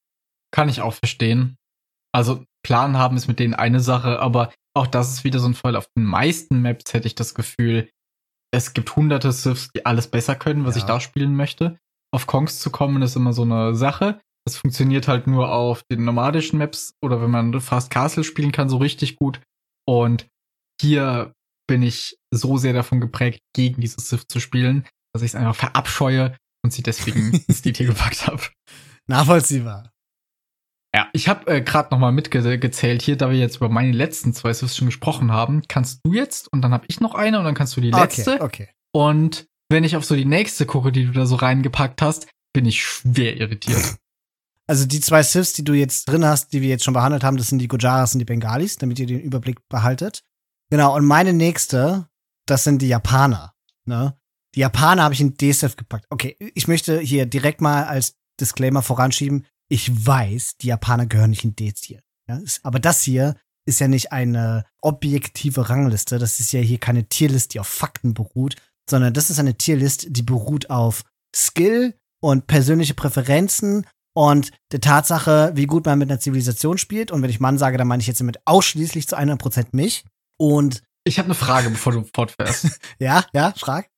Speaker 1: kann ich auch verstehen. Also Plan haben ist mit denen eine Sache, aber auch das ist wieder so ein Fall. Auf den meisten Maps hätte ich das Gefühl, es gibt hunderte Siths, die alles besser können, was
Speaker 2: Ja.
Speaker 1: ich da spielen möchte. Auf Kongs zu kommen, ist immer so eine Sache. Das funktioniert halt nur auf den nomadischen Maps oder wenn man Fast Castle spielen kann, so richtig gut. Und hier bin ich so sehr davon geprägt, gegen dieses Sith zu spielen, dass ich es einfach verabscheue und sie deswegen ins D T gepackt habe.
Speaker 2: Nachvollziehbar.
Speaker 1: Ja, ich habe äh, gerade noch mal mitgezählt hier, da wir jetzt über meine letzten zwei Siths schon gesprochen haben. Kannst du jetzt und dann habe ich noch eine und dann kannst du die letzte.
Speaker 2: Okay, okay.
Speaker 1: Und wenn ich auf so die nächste gucke, die du da so reingepackt hast, bin ich schwer irritiert.
Speaker 2: Also die zwei Siths, die du jetzt drin hast, die wir jetzt schon behandelt haben, das sind die Gujaras und die Bengalis, damit ihr den Überblick behaltet. Genau, und meine nächste, das sind die Japaner. Ne? Die Japaner habe ich in D-Sith gepackt. Okay, ich möchte hier direkt mal als Disclaimer voranschieben, ich weiß, die Japaner gehören nicht in D-Tier. Ja? Ist- Aber das hier ist ja nicht eine objektive Rangliste. Das ist ja hier keine Tierlist, die auf Fakten beruht, sondern das ist eine Tierlist, die beruht auf Skill und persönliche Präferenzen und der Tatsache, wie gut man mit einer Zivilisation spielt. Und wenn ich Mann sage, dann meine ich jetzt damit ausschließlich zu hundert Prozent mich. Und
Speaker 1: Ich habe eine Frage, bevor du fortfährst.
Speaker 2: ja, ja, frag.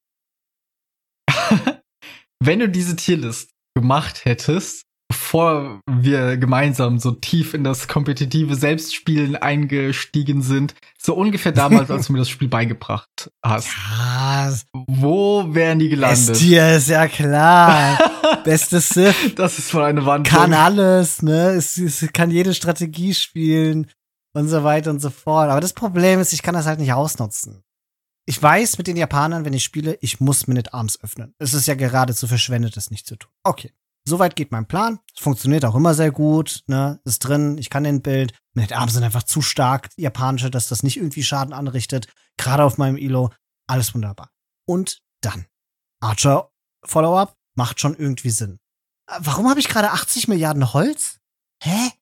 Speaker 1: Wenn du diese Tierlist gemacht hättest, bevor wir gemeinsam so tief in das kompetitive Selbstspielen eingestiegen sind, so ungefähr damals, als du mir das Spiel beigebracht hast,
Speaker 2: Ja,
Speaker 1: wo wären die gelandet?
Speaker 2: S-Tier ist ja klar. Bestes Sith.
Speaker 1: Das ist mal eine Wand.
Speaker 2: Kann alles, ne? Es, es kann jede Strategie spielen und so weiter und so fort. Aber das Problem ist, ich kann das halt nicht ausnutzen. Ich weiß mit den Japanern, wenn ich spiele, ich muss Man-at-Arms öffnen. Es ist ja geradezu verschwendet, das nicht zu tun. Okay. Soweit geht mein Plan. Es funktioniert auch immer sehr gut, ne? Ist drin, ich kann den Bild. Man-at-Arms sind einfach zu stark, japanische, dass das nicht irgendwie Schaden anrichtet. Gerade auf meinem Elo. Alles wunderbar. Und dann. Archer Follow-up macht schon irgendwie Sinn. Äh, Warum habe ich gerade achtzig Milliarden Holz? Hä?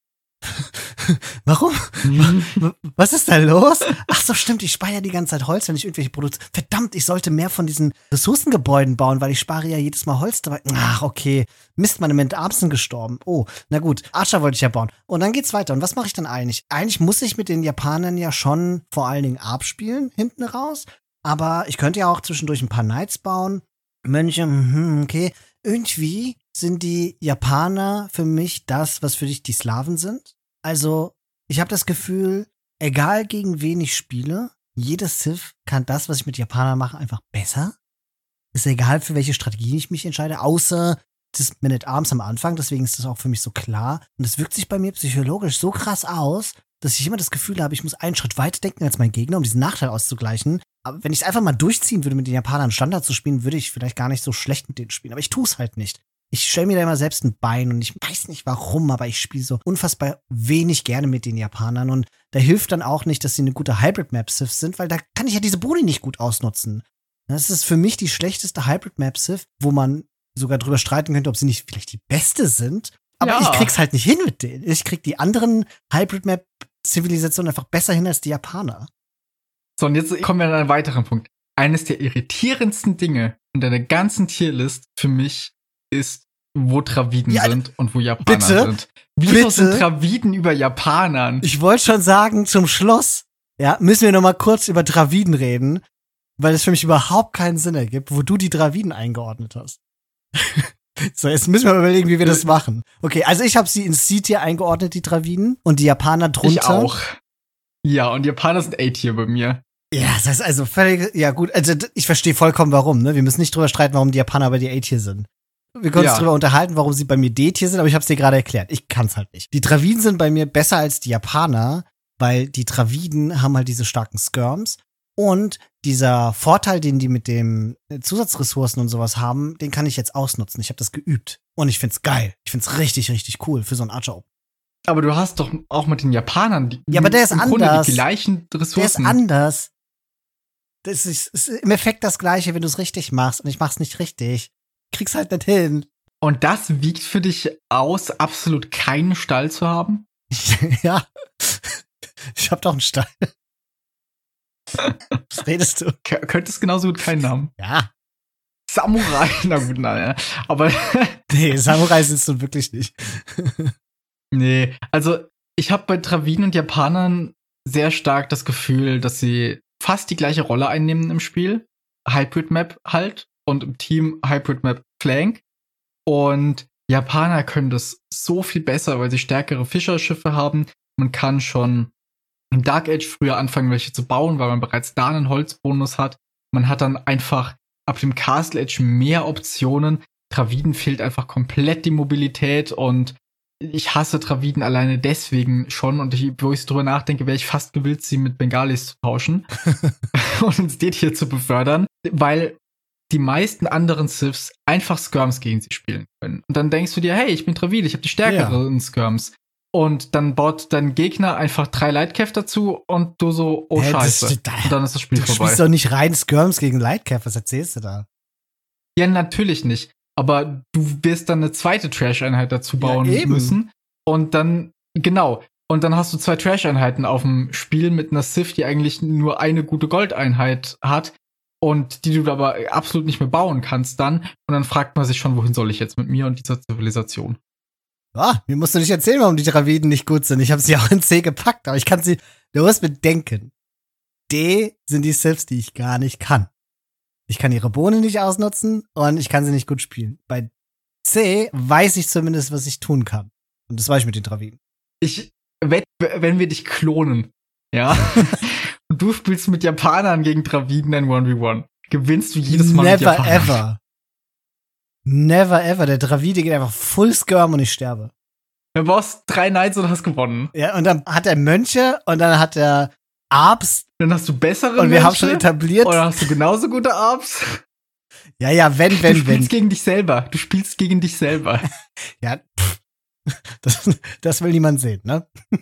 Speaker 2: Warum?
Speaker 1: Mhm.
Speaker 2: W- Was ist da los? Ach so, stimmt, ich speiere die ganze Zeit Holz, wenn ich irgendwelche Produkte. Verdammt, ich sollte mehr von diesen Ressourcengebäuden bauen, weil ich spare ja jedes Mal Holz dabei. Ach, okay. Mist, meine Mentabs sind gestorben. Oh, na gut. Archer wollte ich ja bauen. Und dann geht's weiter. Und was mache ich dann eigentlich? Eigentlich muss ich mit den Japanern ja schon vor allen Dingen Arp spielen, hinten raus. Aber ich könnte ja auch zwischendurch ein paar Knights bauen. Mönche, mhm, okay. Irgendwie sind die Japaner für mich das, was für dich die Slawen sind. Also, ich habe das Gefühl, egal gegen wen ich spiele, jedes Sith kann das, was ich mit Japanern mache, einfach besser. Ist egal, für welche Strategie ich mich entscheide, außer das Man-at-Arms am Anfang. Deswegen ist das auch für mich so klar. Und es wirkt sich bei mir psychologisch so krass aus, dass ich immer das Gefühl habe, ich muss einen Schritt weiter denken als mein Gegner, um diesen Nachteil auszugleichen. Aber wenn ich es einfach mal durchziehen würde, mit den Japanern Standard zu spielen, würde ich vielleicht gar nicht so schlecht mit denen spielen. Aber ich tue es halt nicht. Ich stelle mir da immer selbst ein Bein und ich weiß nicht warum, aber ich spiele so unfassbar wenig gerne mit den Japanern. Und da hilft dann auch nicht, dass sie eine gute Hybrid-Map-Sith sind, weil da kann ich ja diese Boni nicht gut ausnutzen. Das ist für mich die schlechteste Hybrid-Map-Sith, wo man sogar drüber streiten könnte, ob sie nicht vielleicht die beste sind. Aber
Speaker 1: Ja.
Speaker 2: ich krieg's halt nicht hin mit denen. Ich krieg die anderen Hybrid-Map-Zivilisationen einfach besser hin als die Japaner.
Speaker 1: So, und jetzt kommen wir an einen weiteren Punkt. Eines der irritierendsten Dinge in deiner ganzen Tierlist für mich ist, wo Traviden
Speaker 2: Ja,
Speaker 1: sind und wo Japaner
Speaker 2: bitte?
Speaker 1: sind. Wieso
Speaker 2: Bitte?
Speaker 1: sind Traviden über Japanern?
Speaker 2: Ich wollte schon sagen, zum Schluss, ja, müssen wir noch mal kurz über Draviden reden, weil es für mich überhaupt keinen Sinn ergibt, wo du die Draviden eingeordnet hast. So, jetzt müssen wir mal überlegen, wie wir das machen. Okay, also ich habe sie in C-Tier eingeordnet, die Draviden, und die Japaner drunter.
Speaker 1: Ich auch. Ja, und Japaner sind A-Tier bei mir.
Speaker 2: Ja, das ist also völlig, ja gut, also d- ich verstehe vollkommen warum, ne? Wir müssen nicht drüber streiten, warum die Japaner bei dir A-Tier sind. Wir können uns
Speaker 1: Ja.
Speaker 2: drüber unterhalten, warum sie bei mir D-Tier sind, aber ich habe es dir gerade erklärt. Ich kann's halt nicht. Die Draviden sind bei mir besser als die Japaner, weil die Draviden haben halt diese starken Skirms und dieser Vorteil, den die mit dem Zusatzressourcen und sowas haben, den kann ich jetzt ausnutzen. Ich habe das geübt und ich find's geil. Ich find's richtig, richtig cool für so ein Archer Open.
Speaker 1: Aber du hast doch auch mit den Japanern die,
Speaker 2: Ja, aber der ist
Speaker 1: im Grunde
Speaker 2: anders.
Speaker 1: die gleichen
Speaker 2: Der ist
Speaker 1: Ressourcen.
Speaker 2: anders. Das ist, ist im Effekt das Gleiche, wenn du es richtig machst und ich mach's nicht richtig. Krieg's halt nicht hin.
Speaker 1: Und das wiegt für dich aus, absolut keinen Stall zu haben?
Speaker 2: Ja. Ich hab doch einen Stall. Was redest du?
Speaker 1: K könntest genauso gut keinen haben.
Speaker 2: Ja.
Speaker 1: Samurai, na gut, naja. Aber
Speaker 2: Nee, Samurai sind's nun wirklich nicht.
Speaker 1: Nee, also ich habe bei Traviden und Japanern sehr stark das Gefühl, dass sie fast die gleiche Rolle einnehmen im Spiel. Hybrid Map halt und im Team Hybrid Map Flank. Und Japaner können das so viel besser, weil sie stärkere Fischerschiffe haben. Man kann schon im Dark Age früher anfangen, welche zu bauen, weil man bereits da einen Holzbonus hat. Man hat dann einfach ab dem Castle Age mehr Optionen. Traviden fehlt einfach komplett die Mobilität und ich hasse Traviden alleine deswegen schon und ich, wo ich drüber nachdenke, wäre ich fast gewillt, sie mit Bengalis zu tauschen und ins D hier zu befördern, weil die meisten anderen Siths einfach Skirms gegen sie spielen können. Und dann denkst du dir, hey, ich bin Travide, ich habe die stärkeren ja. Skirms. Und dann baut dein Gegner einfach drei Lightcav dazu und du so, oh
Speaker 2: Hä,
Speaker 1: Scheiße.
Speaker 2: Das,
Speaker 1: und dann ist das Spiel
Speaker 2: du
Speaker 1: vorbei.
Speaker 2: Du spielst doch nicht rein Skirms gegen Lightcav, was erzählst du da?
Speaker 1: Ja, natürlich nicht. Aber du wirst dann eine zweite Trash-Einheit dazu bauen ja, müssen. Und dann, genau. Und dann hast du zwei Trash-Einheiten auf dem Spiel mit einer Sith, die eigentlich nur eine gute Goldeinheit hat. Und die du aber absolut nicht mehr bauen kannst dann. Und dann fragt man sich schon, wohin soll ich jetzt mit mir und dieser Zivilisation?
Speaker 2: Ah, mir musst du nicht erzählen, warum die Traviden nicht gut sind. Ich habe sie auch in C gepackt, aber ich kann sie, du musst bedenken. D sind die Siths, die ich gar nicht kann. Ich kann ihre Bohnen nicht ausnutzen und ich kann sie nicht gut spielen. Bei C weiß ich zumindest, was ich tun kann. Und das weiß ich mit den Traviden.
Speaker 1: Ich wette, wenn wir dich klonen, ja, und du spielst mit Japanern gegen Traviden ein eins gegen eins, gewinnst du jedes Mal
Speaker 2: Never
Speaker 1: mit Japanern.
Speaker 2: Never ever. Never ever. Der Travide geht einfach full Skirm und ich sterbe.
Speaker 1: Du brauchst drei Knights und hast gewonnen.
Speaker 2: Ja, und dann hat er Mönche und dann hat er Arbs.
Speaker 1: Dann hast du bessere
Speaker 2: Und wir
Speaker 1: Mönche,
Speaker 2: haben schon etabliert.
Speaker 1: Oder hast du genauso gute Arbs?
Speaker 2: Ja, ja, wenn, wenn, wenn.
Speaker 1: Du spielst wenn. gegen dich selber. Du spielst gegen dich selber.
Speaker 2: Ja, pff. Das, das will niemand sehen, ne?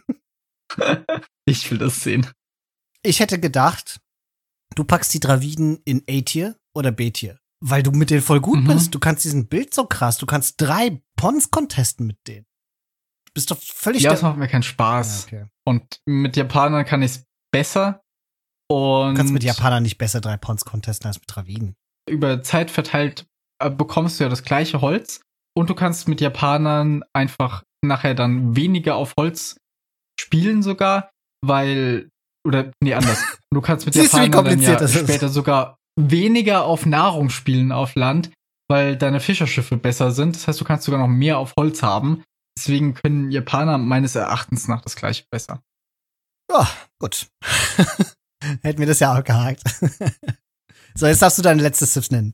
Speaker 1: Ich will das sehen.
Speaker 2: Ich hätte gedacht, du packst die Traviden in A-Tier oder B-Tier. Weil du mit denen voll gut mhm. bist. Du kannst diesen Bild so krass. Du kannst drei Pons contesten mit denen. Du bist doch völlig.
Speaker 1: Ja, das macht mir keinen Spaß. Ja, okay. Und mit Japanern kann ich es besser. Und
Speaker 2: du kannst mit Japanern nicht besser drei Pons contesten als mit Traviden.
Speaker 1: Über Zeit verteilt äh, bekommst du ja das gleiche Holz. Und du kannst mit Japanern einfach nachher dann weniger auf Holz spielen sogar, weil, oder nee, anders. Du kannst mit Japanern dann ja später sogar weniger auf Nahrung spielen auf Land, weil deine Fischerschiffe besser sind. Das heißt, du kannst sogar noch mehr auf Holz haben. Deswegen können Japaner meines Erachtens nach das gleiche besser.
Speaker 2: Ja, gut. Hätten wir das ja auch gehakt. So, jetzt darfst du deine letzte Sith nennen.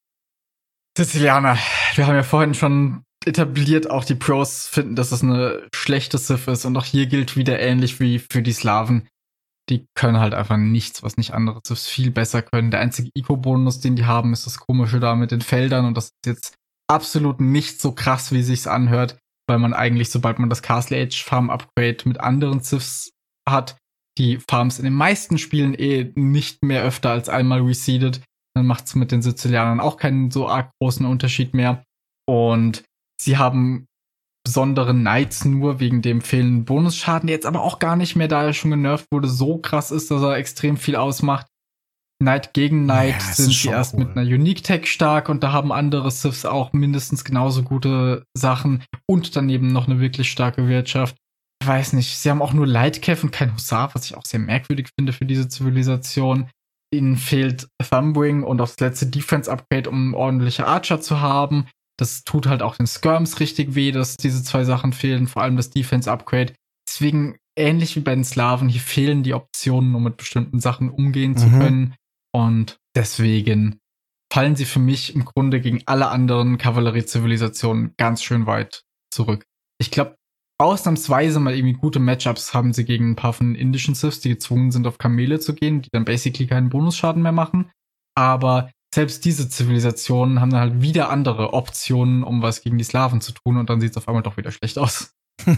Speaker 1: Sizilianer. Wir haben ja vorhin schon etabliert, auch die Pros finden, dass es eine schlechte Sith ist. Und auch hier gilt wieder ähnlich wie für die Slawen. Die können halt einfach nichts, was nicht andere Siths viel besser können. Der einzige Eco-Bonus, den die haben, ist das Komische da mit den Feldern. Und das ist jetzt absolut nicht so krass, wie sich's anhört. Weil man eigentlich, sobald man das Castle Age Farm Upgrade mit anderen Siths hat, die Farms in den meisten Spielen eh nicht mehr öfter als einmal reseeded. Dann macht's mit den Sizilianern auch keinen so arg großen Unterschied mehr. Und sie haben besondere Knights nur wegen dem fehlenden Bonusschaden, der jetzt aber auch gar nicht mehr, da er schon genervt wurde, so krass ist, dass er extrem viel ausmacht. Knight gegen Knight ja, sind sie erst cool. mit einer Unique Tech stark und da haben andere Siths auch mindestens genauso gute Sachen und daneben noch eine wirklich starke Wirtschaft. Ich weiß nicht, sie haben auch nur Lightcav und kein Hussar, was ich auch sehr merkwürdig finde für diese Zivilisation. Ihnen fehlt Thumbwing und auch das letzte Defense-Upgrade, um ordentliche Archer zu haben. Das tut halt auch den Skirms richtig weh, dass diese zwei Sachen fehlen, vor allem das Defense-Upgrade. Deswegen, ähnlich wie bei den Slawen, hier fehlen die Optionen, um mit bestimmten Sachen umgehen mhm. zu können. Und deswegen fallen sie für mich im Grunde gegen alle anderen Kavallerie-Zivilisationen ganz schön weit zurück. Ich glaube, ausnahmsweise mal irgendwie gute Matchups haben sie gegen ein paar von den indischen Siths, die gezwungen sind, auf Kamele zu gehen, die dann basically keinen Bonusschaden mehr machen. Aber selbst diese Zivilisationen haben dann halt wieder andere Optionen, um was gegen die Slawen zu tun. Und dann sieht es auf einmal doch wieder schlecht aus.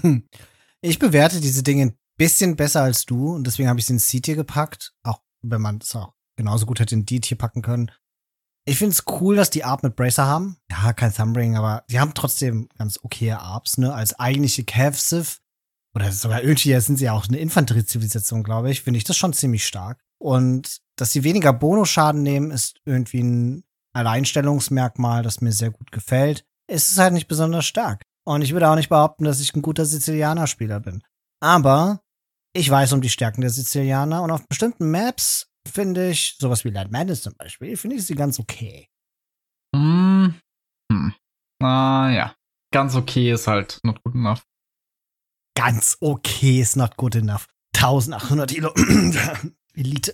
Speaker 2: Ich bewerte diese Dinge ein bisschen besser als du. Und deswegen habe ich sie in C-Tier gepackt. Auch wenn man es auch genauso gut hätte in D-Tier packen können. Ich finde es cool, dass die Arp mit Bracer haben. Ja, kein Thumbring, aber die haben trotzdem ganz okay Arps, ne? Als eigentliche Cav-Sith. Oder sogar irgendwie sind sie ja auch eine Infanterie-Zivilisation, glaube ich. Finde ich das schon ziemlich stark. Und dass sie weniger Bonusschaden nehmen, ist irgendwie ein Alleinstellungsmerkmal, das mir sehr gut gefällt. Es ist halt nicht besonders stark. Und ich würde auch nicht behaupten, dass ich ein guter Sizilianer-Spieler bin. Aber ich weiß um die Stärken der Sizilianer und auf bestimmten Maps finde ich, sowas wie Light Madness zum Beispiel, finde ich sie ganz okay.
Speaker 1: Hm. Hm. Ah, ja. Ganz okay ist halt not good enough.
Speaker 2: Ganz okay ist not good enough. eintausendachthundert Kilo Elite.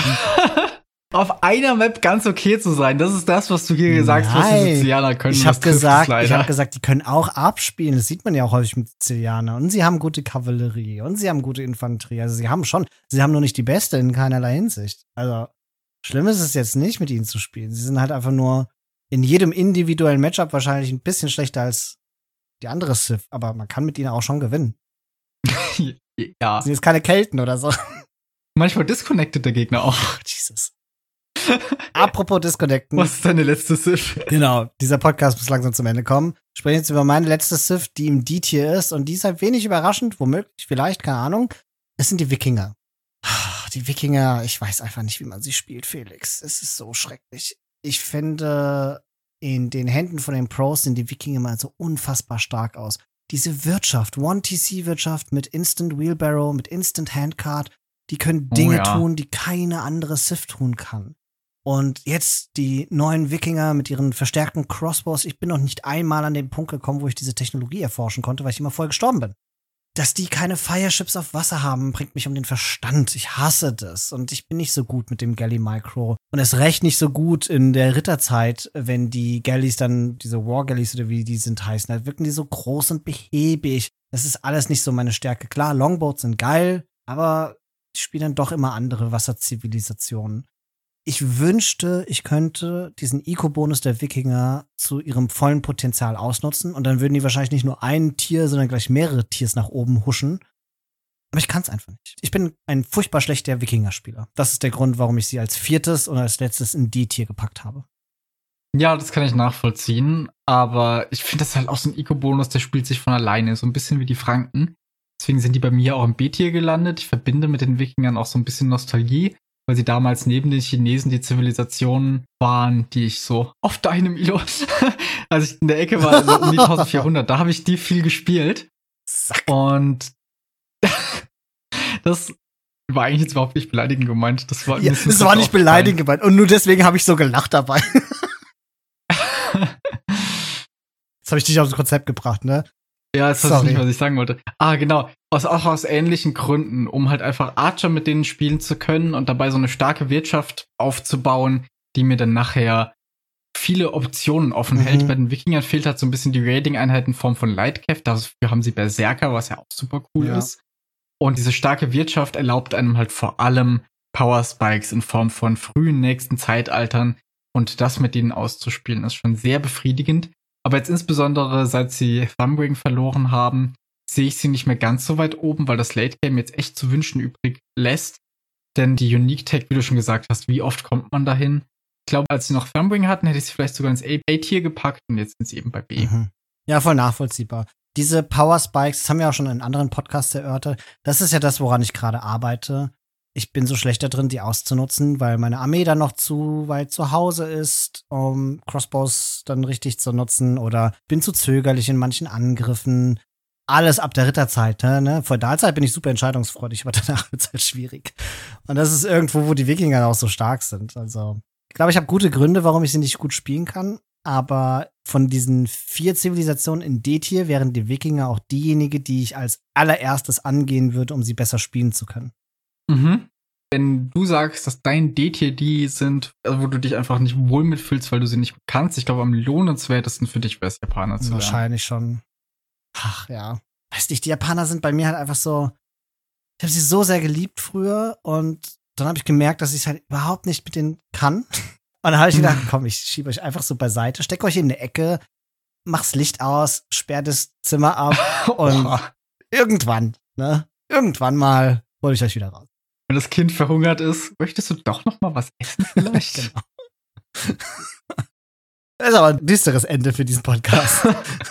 Speaker 1: Auf einer Map ganz okay zu sein, das ist das, was du hier gesagt hast, was die Sizilianer können.
Speaker 2: Ich habe gesagt, ich habe gesagt, die können auch abspielen. Das sieht man ja auch häufig mit Sizilianern. Und sie haben gute Kavallerie und sie haben gute Infanterie. Also sie haben schon, sie haben nur nicht die beste in keinerlei Hinsicht. Also schlimm ist es jetzt nicht, mit ihnen zu spielen. Sie sind halt einfach nur in jedem individuellen Matchup wahrscheinlich ein bisschen schlechter als die andere Civ. Aber man kann mit ihnen auch schon gewinnen.
Speaker 1: Ja.
Speaker 2: Sind jetzt keine Kelten oder so.
Speaker 1: Manchmal disconnected der Gegner auch.
Speaker 2: Oh, Jesus. Apropos Disconnecten.
Speaker 1: Was ist deine letzte Civ?
Speaker 2: Genau, dieser Podcast muss langsam zum Ende kommen. Ich spreche jetzt über meine letzte Civ, die im D-Tier ist. Und die ist halt wenig überraschend, womöglich, vielleicht, keine Ahnung. Es sind die Wikinger. Die Wikinger, ich weiß einfach nicht, wie man sie spielt, Felix. Es ist so schrecklich. Ich finde, in den Händen von den Pros sehen die Wikinger mal so unfassbar stark aus. Diese Wirtschaft, One-T C-Wirtschaft mit Instant Wheelbarrow, mit Instant Handcard, die können Dinge oh, ja. tun, die keine andere Civ tun kann. Und jetzt die neuen Wikinger mit ihren verstärkten Crossbows. Ich bin noch nicht einmal an den Punkt gekommen, wo ich diese Technologie erforschen konnte, weil ich immer vorher gestorben bin. Dass die keine Fireships auf Wasser haben, bringt mich um den Verstand. Ich hasse das. Und ich bin nicht so gut mit dem Galley Micro. Und erst recht nicht so gut in der Ritterzeit, wenn die Galleys dann, diese War Galleys oder wie die sind heißen, halt wirken die so groß und behäbig. Das ist alles nicht so meine Stärke. Klar, Longboats sind geil, aber ich spiele dann doch immer andere Wasserzivilisationen. Ich wünschte, ich könnte diesen Eco-Bonus der Wikinger zu ihrem vollen Potenzial ausnutzen und dann würden die wahrscheinlich nicht nur ein Tier, sondern gleich mehrere Tiers nach oben huschen. Aber ich kann es einfach nicht. Ich bin ein furchtbar schlechter Wikinger-Spieler. Das ist der Grund, warum ich sie als viertes und als letztes in D-Tier gepackt habe.
Speaker 1: Ja, das kann ich nachvollziehen, aber ich finde das halt auch so ein Eco-Bonus, der spielt sich von alleine, so ein bisschen wie die Franken. Deswegen sind die bei mir auch im B-Tier gelandet. Ich verbinde mit den Wikingern auch so ein bisschen Nostalgie, weil sie damals neben den Chinesen die Zivilisationen waren, die ich so auf deinem Ilo, als ich in der Ecke war, also um die eintausendvierhundert, da habe ich die viel gespielt.
Speaker 2: Sack.
Speaker 1: Und das war eigentlich jetzt überhaupt nicht beleidigend gemeint. Das war,
Speaker 2: ja, das war nicht beleidigend gemeint. Und nur deswegen habe ich so gelacht dabei. Jetzt habe ich dich aufs Konzept gebracht, ne?
Speaker 1: Ja, das ist nicht, was ich sagen wollte. Ah, genau. Aus, auch aus ähnlichen Gründen, um halt einfach Archer mit denen spielen zu können und dabei so eine starke Wirtschaft aufzubauen, die mir dann nachher viele Optionen offen mhm. hält. Bei den Wikingern fehlt halt so ein bisschen die Raiding-Einheit in Form von Lightcav. Dafür haben sie Berserker, was ja auch super cool ja. ist. Und diese starke Wirtschaft erlaubt einem halt vor allem Power Spikes in Form von frühen nächsten Zeitaltern. Und das mit denen auszuspielen, ist schon sehr befriedigend. Aber jetzt insbesondere, seit sie Thumbring verloren haben, sehe ich sie nicht mehr ganz so weit oben, weil das Late Game jetzt echt zu wünschen übrig lässt. Denn die Unique Tech, wie du schon gesagt hast, wie oft kommt man dahin? Ich glaube, als sie noch Thumbring hatten, hätte ich sie vielleicht sogar ins A-Tier gepackt und jetzt sind sie eben bei B.
Speaker 2: Mhm. Ja, voll nachvollziehbar. Diese Power Spikes, das haben wir auch schon in anderen Podcasts erörtert, das ist ja das, woran ich gerade arbeite. Ich bin so schlecht da drin, die auszunutzen, weil meine Armee dann noch zu weit zu Hause ist, um Crossbows dann richtig zu nutzen, oder bin zu zögerlich in manchen Angriffen. Alles ab der Ritterzeit, ne? Feudalzeit bin ich super entscheidungsfreudig, aber danach wird's halt schwierig. Und das ist irgendwo, wo die Wikinger auch so stark sind. Also, ich glaube, ich habe gute Gründe, warum ich sie nicht gut spielen kann. Aber von diesen vier Zivilisationen in D-Tier wären die Wikinger auch diejenige, die ich als allererstes angehen würde, um sie besser spielen zu können.
Speaker 1: Mhm. Wenn du sagst, dass dein D-Tier die sind, wo du dich einfach nicht wohl mitfühlst, weil du sie nicht kannst, ich glaube, am lohnenswertesten für dich wäre es, Japaner zu lernen.
Speaker 2: Wahrscheinlich schon. Ach ja. Weiß nicht, die Japaner sind bei mir halt einfach so, ich habe sie so sehr geliebt früher und dann habe ich gemerkt, dass ich es halt überhaupt nicht mit denen kann. Und dann habe ich gedacht, komm, ich schiebe euch einfach so beiseite, steck euch in eine Ecke, mach's Licht aus, sperr das Zimmer ab und oh. irgendwann, ne, irgendwann mal hol ich euch wieder raus.
Speaker 1: Wenn das Kind verhungert ist, möchtest du doch noch mal was essen vielleicht?
Speaker 2: Genau. Das ist aber ein düsteres Ende für diesen Podcast.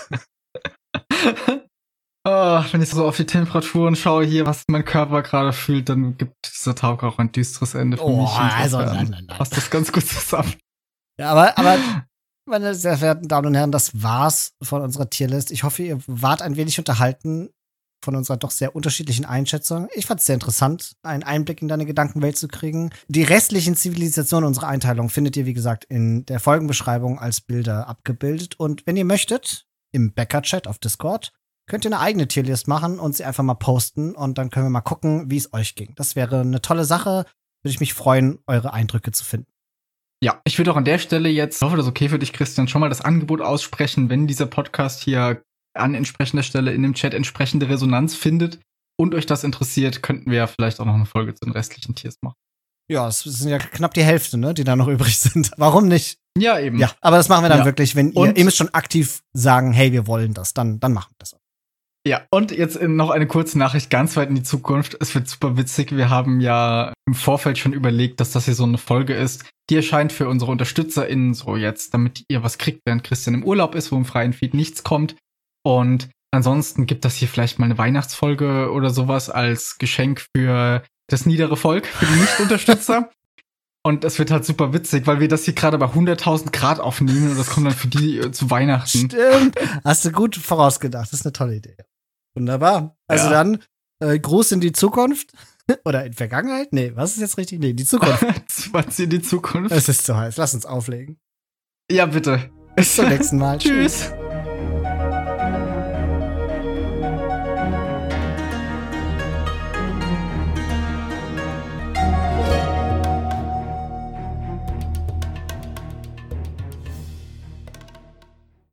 Speaker 1: Oh, wenn ich so auf die Temperaturen schaue hier, was mein Körper gerade fühlt, dann gibt dieser Tag auch ein düsteres Ende für
Speaker 2: oh,
Speaker 1: mich.
Speaker 2: Also, nein, nein, nein.
Speaker 1: Passt das ganz gut zusammen.
Speaker 2: Ja, aber, aber Meine sehr verehrten Damen und Herren, das war's von unserer Tierlist. Ich hoffe, ihr wart ein wenig unterhalten von unserer doch sehr unterschiedlichen Einschätzung. Ich fand es sehr interessant, einen Einblick in deine Gedankenwelt zu kriegen. Die restlichen Zivilisationen unserer Einteilung findet ihr, wie gesagt, in der Folgenbeschreibung als Bilder abgebildet. Und wenn ihr möchtet, im Bäcker-Chat auf Discord, könnt ihr eine eigene Tierlist machen und sie einfach mal posten. Und dann können wir mal gucken, wie es euch ging. Das wäre eine tolle Sache. Würde ich mich freuen, eure Eindrücke zu finden.
Speaker 1: Ja, ich würde auch an der Stelle jetzt, ich hoffe, das ist okay für dich, Christian, schon mal das Angebot aussprechen, wenn dieser Podcast hier an entsprechender Stelle in dem Chat entsprechende Resonanz findet und euch das interessiert, könnten wir ja vielleicht auch noch eine Folge zu den restlichen Tiers machen.
Speaker 2: Ja, es sind ja knapp die Hälfte, ne, die da noch übrig sind. Warum nicht?
Speaker 1: Ja, eben.
Speaker 2: Ja, aber das machen wir dann
Speaker 1: ja.
Speaker 2: wirklich, wenn ihr, ihr müsst schon aktiv sagen, hey, wir wollen das, dann, dann machen wir das.
Speaker 1: Ja, und jetzt noch eine kurze Nachricht ganz weit in die Zukunft. Es wird super witzig. Wir haben ja im Vorfeld schon überlegt, dass das hier so eine Folge ist, die erscheint für unsere UnterstützerInnen so jetzt, damit ihr was kriegt, während Christian im Urlaub ist, wo im freien Feed nichts kommt. Und ansonsten gibt das hier vielleicht mal eine Weihnachtsfolge oder sowas als Geschenk für das niedere Volk, für die Nicht-Unterstützer. Und es wird halt super witzig, weil wir das hier gerade bei hunderttausend Grad aufnehmen und das kommt dann für die äh, zu Weihnachten.
Speaker 2: Stimmt. Hast du gut vorausgedacht. Das ist eine tolle Idee. Wunderbar. Also ja. dann äh, Gruß in die Zukunft. Oder in Vergangenheit? Nee, was ist jetzt richtig? Nee, die Zukunft.
Speaker 1: Was in die Zukunft?
Speaker 2: Es ist zu heiß. Lass uns auflegen.
Speaker 1: Ja, bitte.
Speaker 2: Bis zum nächsten Mal.
Speaker 1: Tschüss.